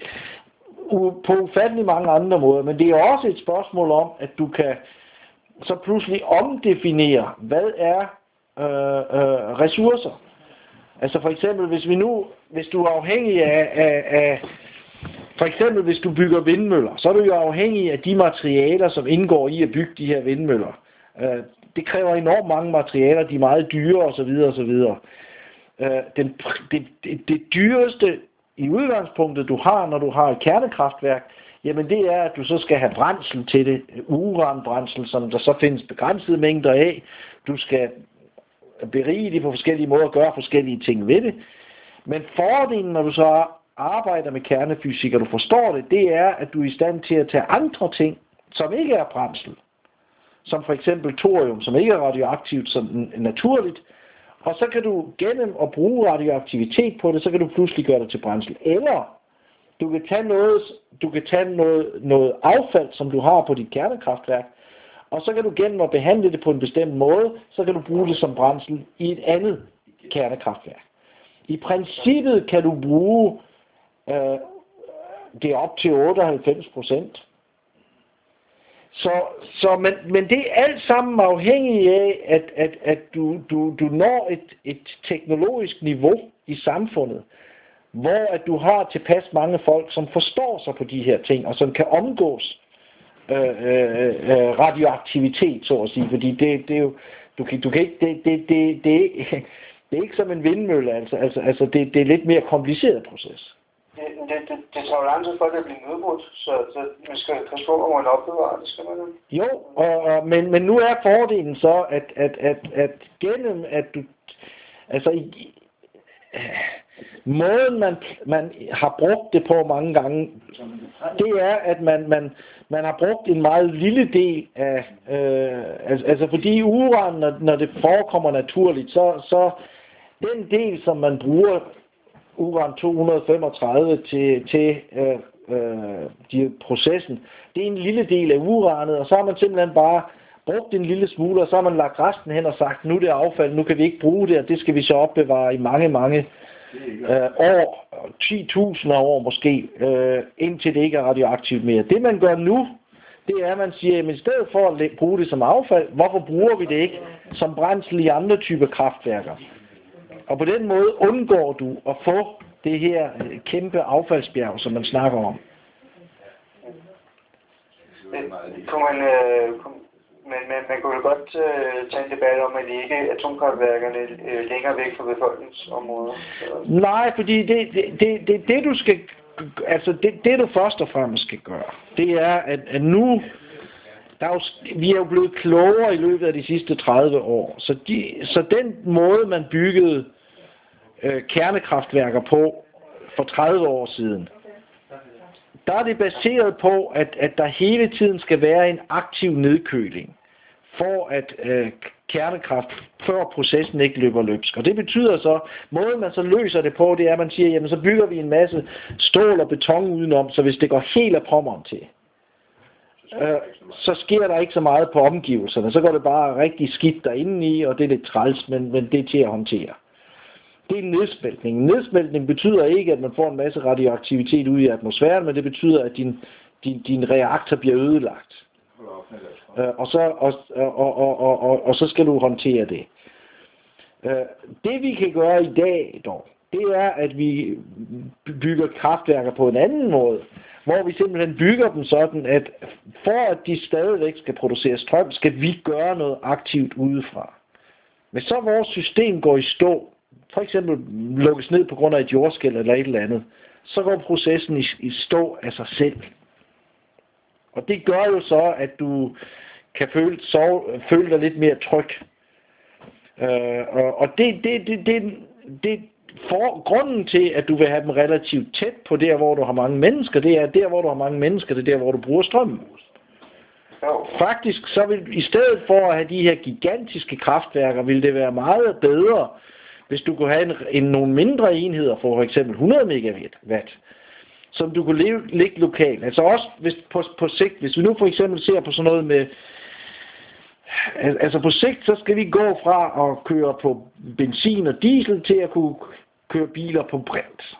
på ufattelig mange andre måder, men det er også et spørgsmål om, at du kan så pludselig omdefinere, hvad er øh, øh, ressourcer. Altså for eksempel, hvis vi nu, hvis du er afhængig af, af, af, for eksempel hvis du bygger vindmøller, så er du jo afhængig af de materialer, som indgår i at bygge de her vindmøller. Øh, det kræver enormt mange materialer, de er meget dyre osv. osv. Øh, den, det, det, det dyreste i udgangspunktet, du har, når du har et kernekraftværk, jamen det er, at du så skal have brændsel til det, uranbrændsel, som der så findes begrænsede mængder af. Du skal berige det på forskellige måder og gøre forskellige ting ved det. Men fordelen, når du så arbejder med kernefysik, og du forstår det, det er, at du er i stand til at tage andre ting, som ikke er brændsel. Som for eksempel thorium, som ikke er radioaktivt sådan naturligt. Og så kan du gennem at bruge radioaktivitet på det, så kan du pludselig gøre det til brændsel. Eller du kan tage noget, du kan tage noget, noget affald, som du har på dit kernekraftværk, og så kan du gennem at behandle det på en bestemt måde, så kan du bruge det som brændsel i et andet kernekraftværk. I princippet kan du bruge øh, det op til otteoghalvfems procent. Så, så, men, men det er alt sammen afhængigt af, at, at, at du, du, du når et, et teknologisk niveau i samfundet, hvor at du har tilpas mange folk, som forstår sig på de her ting, og som kan omgås øh, øh, radioaktivitet, så at sige. Fordi det, det er jo, du kan, du kan ikke, det, det, det, det, Det er ikke som en vindmølle, altså, altså, altså det, det er lidt mere kompliceret proces. Det, det, det, det tager jo lang tid for, at det bliver nedbrudt, så, så man skal passe på, hvor man opbevarer det, skal man jo. Jo, og, og, men, men nu er fordelen så, at, at, at, at gennem at du, altså i, måden man, man har brugt det på mange gange, det er, at man, man, man har brugt en meget lille del af, øh, altså, altså fordi uran, når, når det forekommer naturligt, så, så den del, som man bruger uran to hundrede femogtredive til, til øh, øh, de, processen, det er en lille del af uranet, og så har man simpelthen bare brugt en lille smule, og så har man lagt resten hen og sagt, nu er det affald, nu kan vi ikke bruge det, og det skal vi så opbevare i mange, mange øh, år, ti tusind år måske, øh, indtil det ikke er radioaktivt mere. Det man gør nu, det er, at man siger, at i stedet for at bruge det som affald, hvorfor bruger vi det ikke som brændsel i andre typer kraftværker? Og på den måde undgår du at få det her kæmpe affaldsbjerg, som man snakker om. Kunne man, øh, kunne, men, men man kunne jo godt øh, tage en debat om, at ikke atomkraftværkerne øh, længere væk fra befolkningsområder. Nej, fordi det, det, det, det, det du skal, altså det, det du først og fremmest skal gøre, det er, at, at nu, der er jo, vi er jo blevet klogere i løbet af de sidste tredive år, så, de, så den måde, man byggede øh, kernekraftværker på for tredive år siden, der er det baseret på, at, at der hele tiden skal være en aktiv nedkøling, for at øh, kernekraft, før processen ikke løber løbsk. Og det betyder så, måden man så løser det på, det er, at man siger, jamen så bygger vi en masse stål og beton udenom, så hvis det går helt af pommeren til, øh, så sker der ikke så meget på omgivelserne. Så går det bare rigtig skidt derinde i, og det er lidt træls, men, men det er til at håndtere. Det er nedsmeltning. Nedsmeltning betyder ikke, at man får en masse radioaktivitet ud i atmosfæren, men det betyder, at din, din, din reaktor bliver ødelagt. Øh, og, så, og, og, og, og, og, og så skal du håndtere det. Øh, det vi kan gøre i dag, dog, det er, at vi bygger kraftværker på en anden måde, hvor vi simpelthen bygger dem sådan, at for at de stadigvæk skal producere strøm, skal vi gøre noget aktivt udefra. Hvis så vores system går i stå, for eksempel lukkes ned på grund af et jordskælv eller et eller andet, så går processen i, i stå af sig selv. Og det gør jo så, at du kan føle, sove, føle dig lidt mere tryg. Øh, og og det, det, det, det, det for, grunden til, at du vil have dem relativt tæt på der, hvor du har mange mennesker, det er der, hvor du har mange mennesker, det er der, hvor du bruger strømmen. Faktisk, så vil i stedet for at have de her gigantiske kraftværker, vil det være meget bedre, hvis du kunne have en, en, nogle mindre enheder, for eksempel hundrede megawatt, som du kunne leve, ligge lokalt. Altså også hvis, på, på sigt, hvis vi nu for eksempel ser på sådan noget med, altså på sigt, så skal vi gå fra at køre på benzin og diesel til at kunne køre biler på brint.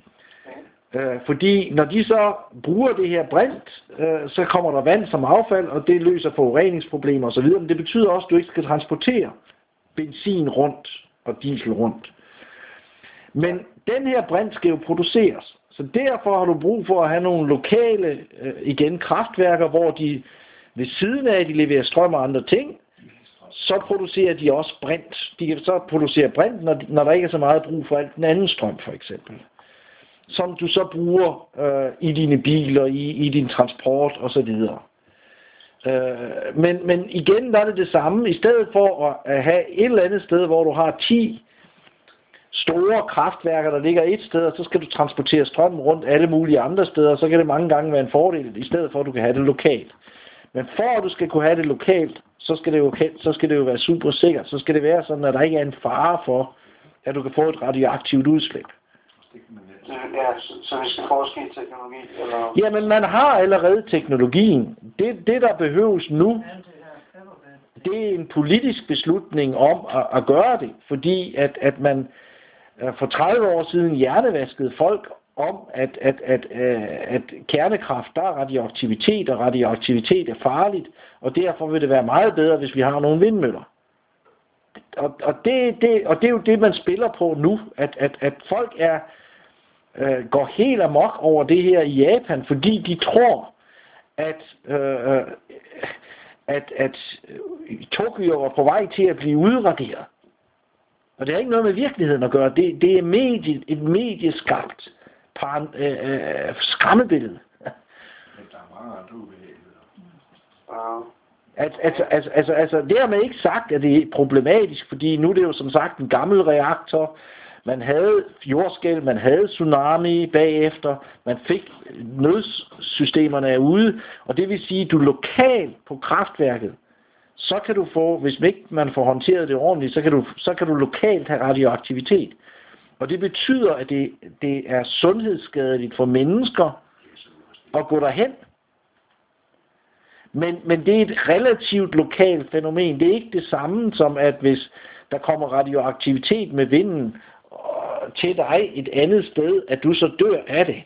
Øh, fordi når de så bruger det her brint, øh, så kommer der vand som affald, og det løser forureningsproblemer osv., men det betyder også, at du ikke skal transportere benzin rundt og diesel rundt. Men den her brint skal jo produceres, så derfor har du brug for at have nogle lokale, øh, igen, kraftværker, hvor de ved siden af, at de leverer strøm og andre ting, så producerer de også brint. De kan så producere brint, når, når der ikke er så meget brug for alt den anden strøm, for eksempel. Som du så bruger øh, i dine biler, i, i din transport osv. Øh, men, men igen, der er det det samme. I stedet for at have et eller andet sted, hvor du har ti store kraftværker, der ligger et sted, og så skal du transportere strømmen rundt alle mulige andre steder, så kan det mange gange være en fordel, i stedet for at du kan have det lokalt. Men for at du skal kunne have det lokalt, så skal det jo, så skal det jo være super sikkert. Så skal det være sådan, at der ikke er en fare for, at du kan få et radioaktivt udslip. Ja, så, så vi skal forske i teknologi? Eller? Jamen, man har allerede teknologien. Det, det der behøves nu, det er en politisk beslutning om at, at gøre det. Fordi at, at man for tredive år siden hjernevaskede folk om, at, at, at, at, at kernekraft, der er radioaktivitet, og radioaktivitet er farligt, og derfor vil det være meget bedre, hvis vi har nogle vindmøller. Og, og, det, det, og det er jo det, man spiller på nu, at, at, at folk er, øh, går helt amok over det her i Japan, fordi de tror, at, øh, at, at Tokyo var på vej til at blive udraderet. Og det har ikke noget med virkeligheden at gøre. Det, det er medie, et medieskabt par, øh, øh, skræmmebillede. Men der er mange andre ubehageligheder. Ja. Altså, altså, altså, altså, altså, dermed ikke sagt, at det er problematisk, fordi nu er det jo som sagt en gammel reaktor. Man havde jordskælv, man havde tsunami bagefter, man fik nødsystemerne er ude, og det vil sige, at du lokalt på kraftværket, så kan du få, hvis ikke man får håndteret det ordentligt, så kan du, så kan du lokalt have radioaktivitet. Og det betyder, at det, det er sundhedsskadeligt for mennesker at gå derhen. Men, men det er et relativt lokalt fænomen. Det er ikke det samme som, at hvis der kommer radioaktivitet med vinden til dig et andet sted, at du så dør af det.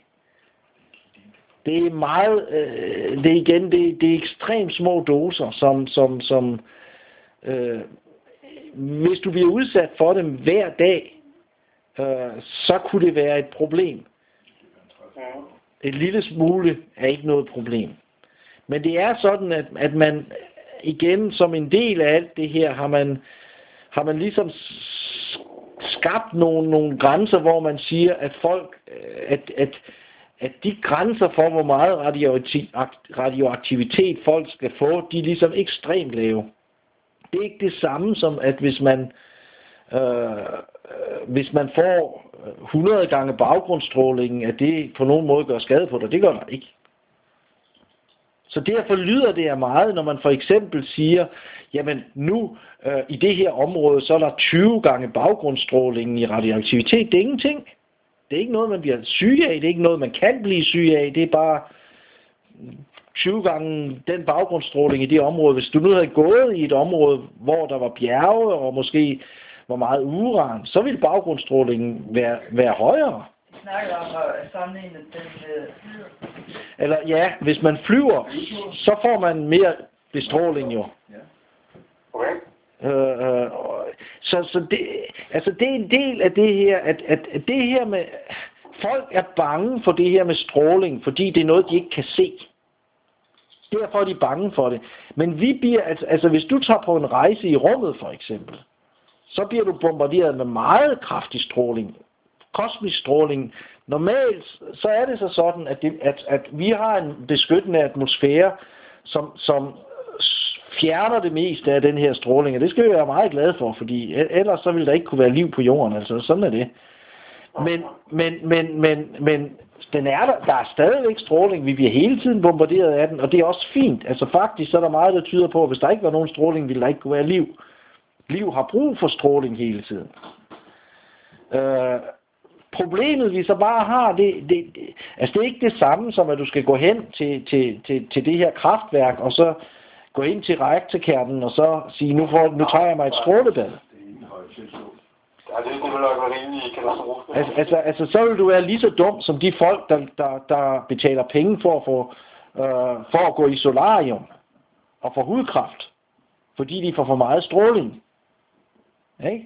Det er meget, øh, det er igen, det, det er ekstremt små doser, som, som, som øh, hvis du bliver udsat for dem hver dag, øh, så kunne det være et problem. Et lille smule er ikke noget problem. Men det er sådan, at, at man igen, som en del af alt det her, har man, har man ligesom skabt nogle, nogle grænser, hvor man siger, at folk, at, at, at de grænser for, hvor meget radioaktivitet folk skal få, de er ligesom ekstremt lave. Det er ikke det samme som, at hvis man, øh, hvis man får hundrede gange baggrundsstrålingen, at det på nogen måde gør skade på dig. Det gør der ikke. Så derfor lyder det af meget, når man for eksempel siger, jamen nu øh, i det her område, så er der tyve gange baggrundsstrålingen i radioaktivitet. Det er ingenting. Det er ikke noget, man bliver syg af. Det er ikke noget, man kan blive syg af. Det er bare tyve gange den baggrundsstråling i det område. Hvis du nu havde gået i et område, hvor der var bjerge og måske var meget uran, så ville baggrundsstrålingen være, være højere. Snakker om at sammenligne den med flyver. Eller ja, hvis man flyver, så får man mere bestråling jo. Okay. Øh, øh, så så det, altså det er en del af det her, at, at, at det her med, folk er bange for det her med stråling, fordi det er noget, de ikke kan se. Derfor er de bange for det. Men vi bliver, altså, altså hvis du tager på en rejse i rummet for eksempel, så bliver du bombarderet med meget kraftig stråling. Kosmisk stråling. Normalt så er det så sådan, at, det, at, at vi har en beskyttende atmosfære, som, som fjerner det meste af den her stråling. Og det skal vi være meget glade for, fordi ellers så ville der ikke kunne være liv på jorden. Altså sådan er det. Men, men, men, men, men den er der, der er stadigvæk stråling. Vi bliver hele tiden bombarderet af den, og det er også fint. Altså faktisk så er der meget, der tyder på, at hvis der ikke var nogen stråling, ville der ikke kunne være liv. Liv har brug for stråling hele tiden. Øh, Problemet vi så bare har, det, det, det, altså det er ikke det samme som at du skal gå hen til, til, til, til det her kraftværk, og så gå ind til reaktorkernen og så sige, nu, får, nu tager jeg mig et strålebad. Ja, det, det vil nok være rimelig katastrofe. Altså, altså, altså så vil du være lige så dum som de folk, der, der, der betaler penge for at, få, øh, for at gå i solarium og få hudkræft, fordi de får for meget stråling. Ikke?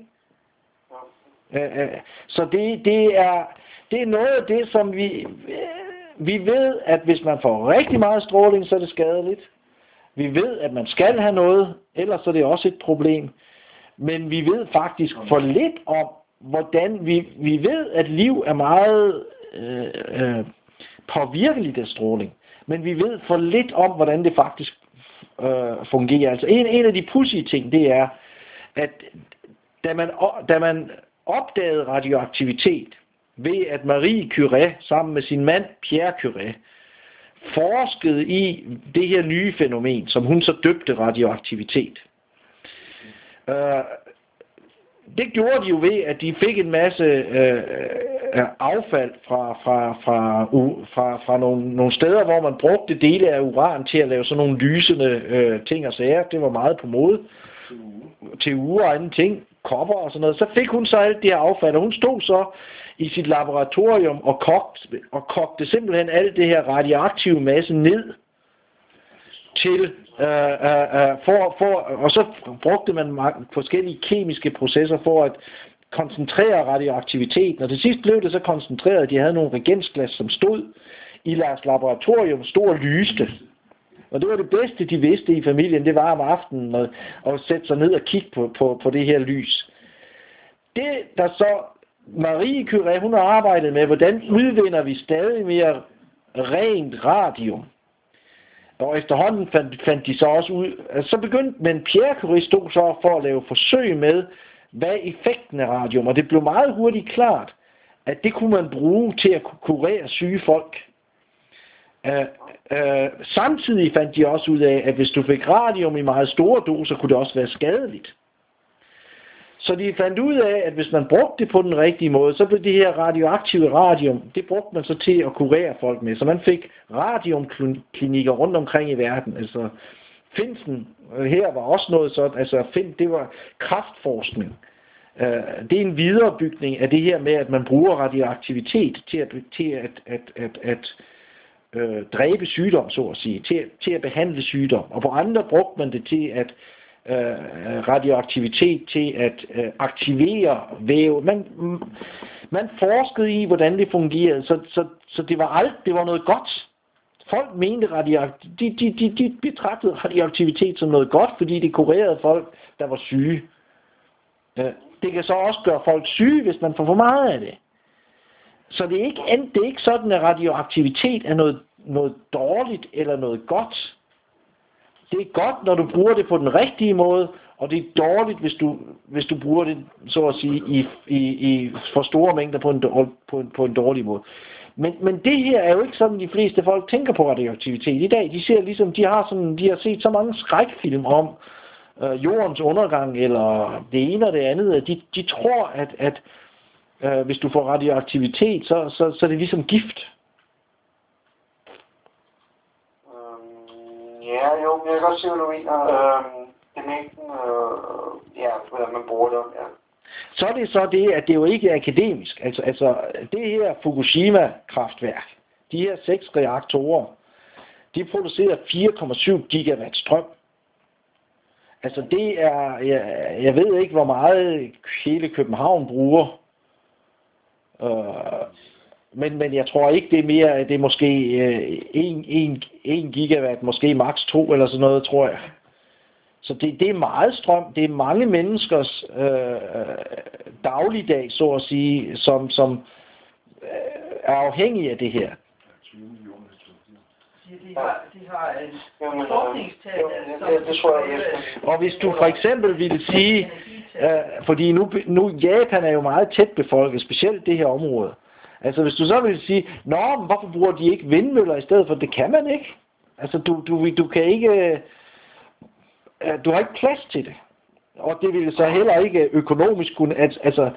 Så det, det, er, det er noget af det, som vi, vi ved, at hvis man får rigtig meget stråling, så er det skadeligt. Vi ved, at man skal have noget, ellers er det også et problem. Men vi ved faktisk for lidt om, hvordan vi, vi ved, at liv er meget øh, øh, påvirkeligt af stråling. Men vi ved for lidt om, hvordan det faktisk øh, fungerer. Altså en, en af de pudsige ting, det er, at da man, da man opdagede radioaktivitet ved, at Marie Curie sammen med sin mand Pierre Curie forskede i det her nye fænomen, som hun så døbte radioaktivitet. Uh, det gjorde de jo ved, at de fik en masse uh, affald fra, fra, fra, uh, fra, fra nogle, nogle steder, hvor man brugte dele af uran til at lave sådan nogle lysende uh, ting og sager. Det var meget på mode. Til uger og anden ting. Kopper og sådan noget, så fik hun så alt det her affald, og hun stod så i sit laboratorium og kogte, og kogte simpelthen alt det her radioaktive masse ned til, øh, øh, for, for, og så brugte man forskellige kemiske processer for at koncentrere radioaktiviteten, og til sidst blev det så koncentreret, at de havde nogle reagensglas, som stod i deres laboratorium, stod og lyste. Og det var det bedste, de vidste i familien, det var om aftenen at, at sætte sig ned og kigge på, på, på det her lys. det, der så Marie Curie, hun har arbejdet med, hvordan udvinder vi stadig mere rent radium. Og efterhånden fandt, fandt de så også ud, altså så begyndte, men Pierre Curie stod så for at lave forsøg med, hvad effekten af radium, og det blev meget hurtigt klart, at det kunne man bruge til at kurere syge folk. Uh, uh, samtidig fandt de også ud af, at hvis du fik radium i meget store doser, kunne det også være skadeligt. Så de fandt ud af, at hvis man brugte det på den rigtige måde, så blev det her radioaktive radium, det brugte man så til at kurere folk med. Så man fik radiumklinikker rundt omkring i verden. Altså Finsen her var også noget sådan, altså Find, det var kræftforskning. Det er en viderebygning af det her med, at man bruger radioaktivitet til at, til at, at, at, at øh, dræbe sygdom, så at sige, til, til at behandle sygdom. Og på andre brugte man det til at radioaktivitet til at øh, aktivere væv. Man, man forskede i, hvordan det fungerede, så, så, så det var alt, det var noget godt. Folk mente radioaktivitet, de, de, de, de betragtede radioaktivitet som noget godt, fordi det kurerede folk, der var syge. Øh, det kan så også gøre folk syge, hvis man får for meget af det. Så det er ikke, det er ikke sådan, at radioaktivitet er noget, noget dårligt eller noget godt. Det er godt, når du bruger det på den rigtige måde, og det er dårligt, hvis du, hvis du bruger det, så at sige, i, i, i for store mængder på en, på en, på en dårlig måde. Men, men det her er jo ikke sådan, de fleste folk tænker på radioaktivitet i dag. De ser ligesom, de har, sådan, de har set så mange skrækfilm om øh, jordens undergang, eller det ene og det andet. De, de tror, at, at øh, hvis du får radioaktivitet, så, så, så er det ligesom gift. Ja, jo, jeg kan godt se, hvad du mener. Øhm, det er mængden, øh, ja, hvordan man bruger det, ja. Så er det så det, at det jo ikke er akademisk. Altså, altså det her Fukushima-kraftværk, de her seks reaktorer, de producerer fire komma syv gigawatt strøm. Altså det er, jeg, jeg ved ikke, hvor meget hele København bruger. Øh, Men, men jeg tror ikke, det er mere, det er måske en gigawatt, måske maks to eller sådan noget, tror jeg. Så det, det er meget strøm. Det er mange menneskers øh, dagligdag, så at sige, som, som øh, er afhængige af det her. De har, de har en forskningstab, og hvis du for eksempel ville sige, øh, fordi nu, nu Japan er jo meget tæt befolket, specielt det her område. Altså hvis du så vil sige, nå, men hvorfor bruger de ikke vindmøller i stedet for? Det kan man ikke. Altså du, du, du kan ikke, du har ikke plads til det. Og det ville så heller ikke økonomisk kunne, altså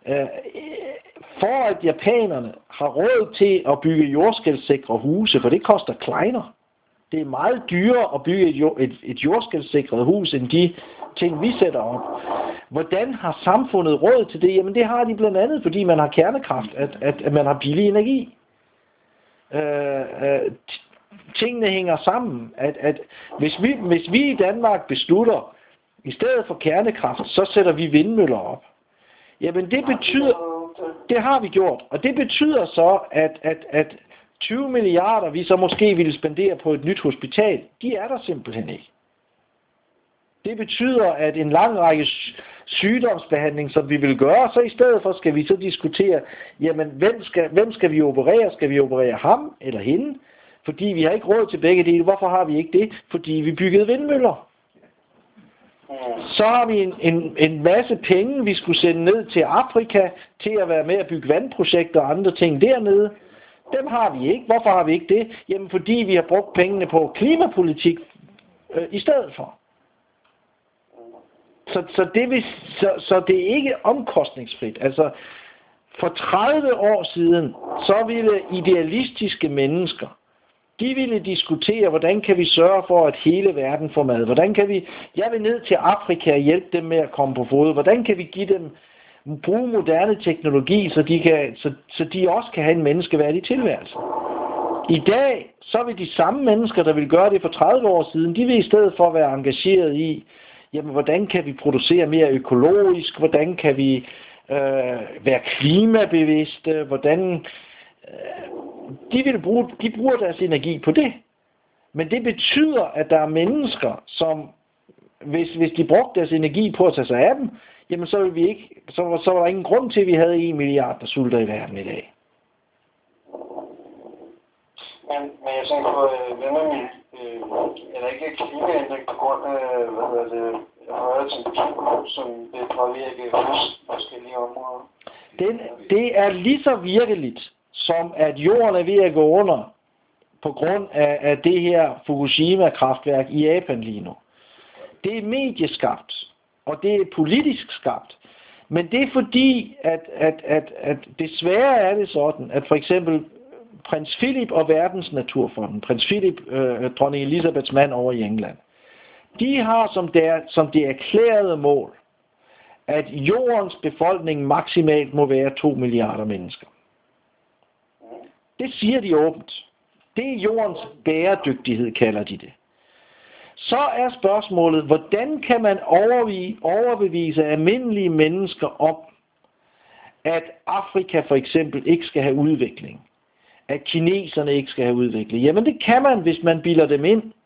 for at japanerne har råd til at bygge jordskælvsikre huse, for det koster kleiner. Det er meget dyrere at bygge et, jord, et, et jordskælvsikret hus, end de ting, vi sætter op. Hvordan har samfundet råd til det? Jamen det har de blandt andet, fordi man har kernekraft, at, at, at man har billig energi. Øh, øh, tingene hænger sammen. At, at hvis, vi, hvis vi i Danmark beslutter, i stedet for kernekraft, så sætter vi vindmøller op. Jamen det betyder, det har vi gjort, og det betyder så, at, at, at tyve milliarder, vi så måske ville spendere på et nyt hospital, de er der simpelthen ikke. Det betyder, at en lang række sygdomsbehandling, som vi vil gøre, så i stedet for skal vi så diskutere, jamen hvem skal, hvem skal vi operere? Skal vi operere ham eller hende? Fordi vi har ikke råd til begge dele. Hvorfor har vi ikke det? Fordi vi byggede vindmøller. Så har vi en, en, en masse penge, vi skulle sende ned til Afrika, til at være med at bygge vandprojekter og andre ting dernede. Dem har vi ikke. Hvorfor har vi ikke det? Jamen fordi vi har brugt pengene på klimapolitik øh, i stedet for. Så, så, det vil, så, så det er ikke omkostningsfrit. Altså, for tredive år siden, så ville idealistiske mennesker, de ville diskutere, hvordan kan vi sørge for, at hele verden får mad. Hvordan kan vi, jeg vil ned til Afrika og hjælpe dem med at komme på fod. Hvordan kan vi give dem, bruge moderne teknologi, så de, kan, så, så de også kan have en menneskeværdig tilværelse. I dag, så vil de samme mennesker, der vil gøre det for tredive år siden, de vil i stedet for være engageret i, jamen, hvordan kan vi producere mere økologisk? Hvordan kan vi øh, være klimabevidste? Hvordan øh, de vil bruge, de bruger deres energi på det. Men det betyder, at der er mennesker, som hvis, hvis de brugte deres energi på at tage sig af dem, jamen så ville vi ikke, så, så var der ingen grund til, at vi havde en milliard, der sulter i verden i dag. Men, men jeg tænker på, øh, hvad med min, øh, er der ikke klimaændring på grund af, hvad hedder det, højere temperatur, som vil påvirke forskellige områder? Den, det er lige så virkeligt, som at jorden er ved at gå under, på grund af, af det her Fukushima-kraftværk i Japan lige nu. Det er medieskabt, og det er politisk skabt. Men det er fordi, at, at, at, at desværre er det sådan, at for eksempel prins Philip og Verdens Naturfonden, prins Philip, øh, dronning Elisabeths mand over i England, de har som, der, som det erklærede mål, at jordens befolkning maksimalt må være to milliarder mennesker. Det siger de åbent. Det er jordens bæredygtighed, kalder de det. Så er spørgsmålet, hvordan kan man overbevise almindelige mennesker om, at Afrika for eksempel ikke skal have udvikling? At kineserne ikke skal have udvikling? Jamen det kan man, hvis man bilder dem ind,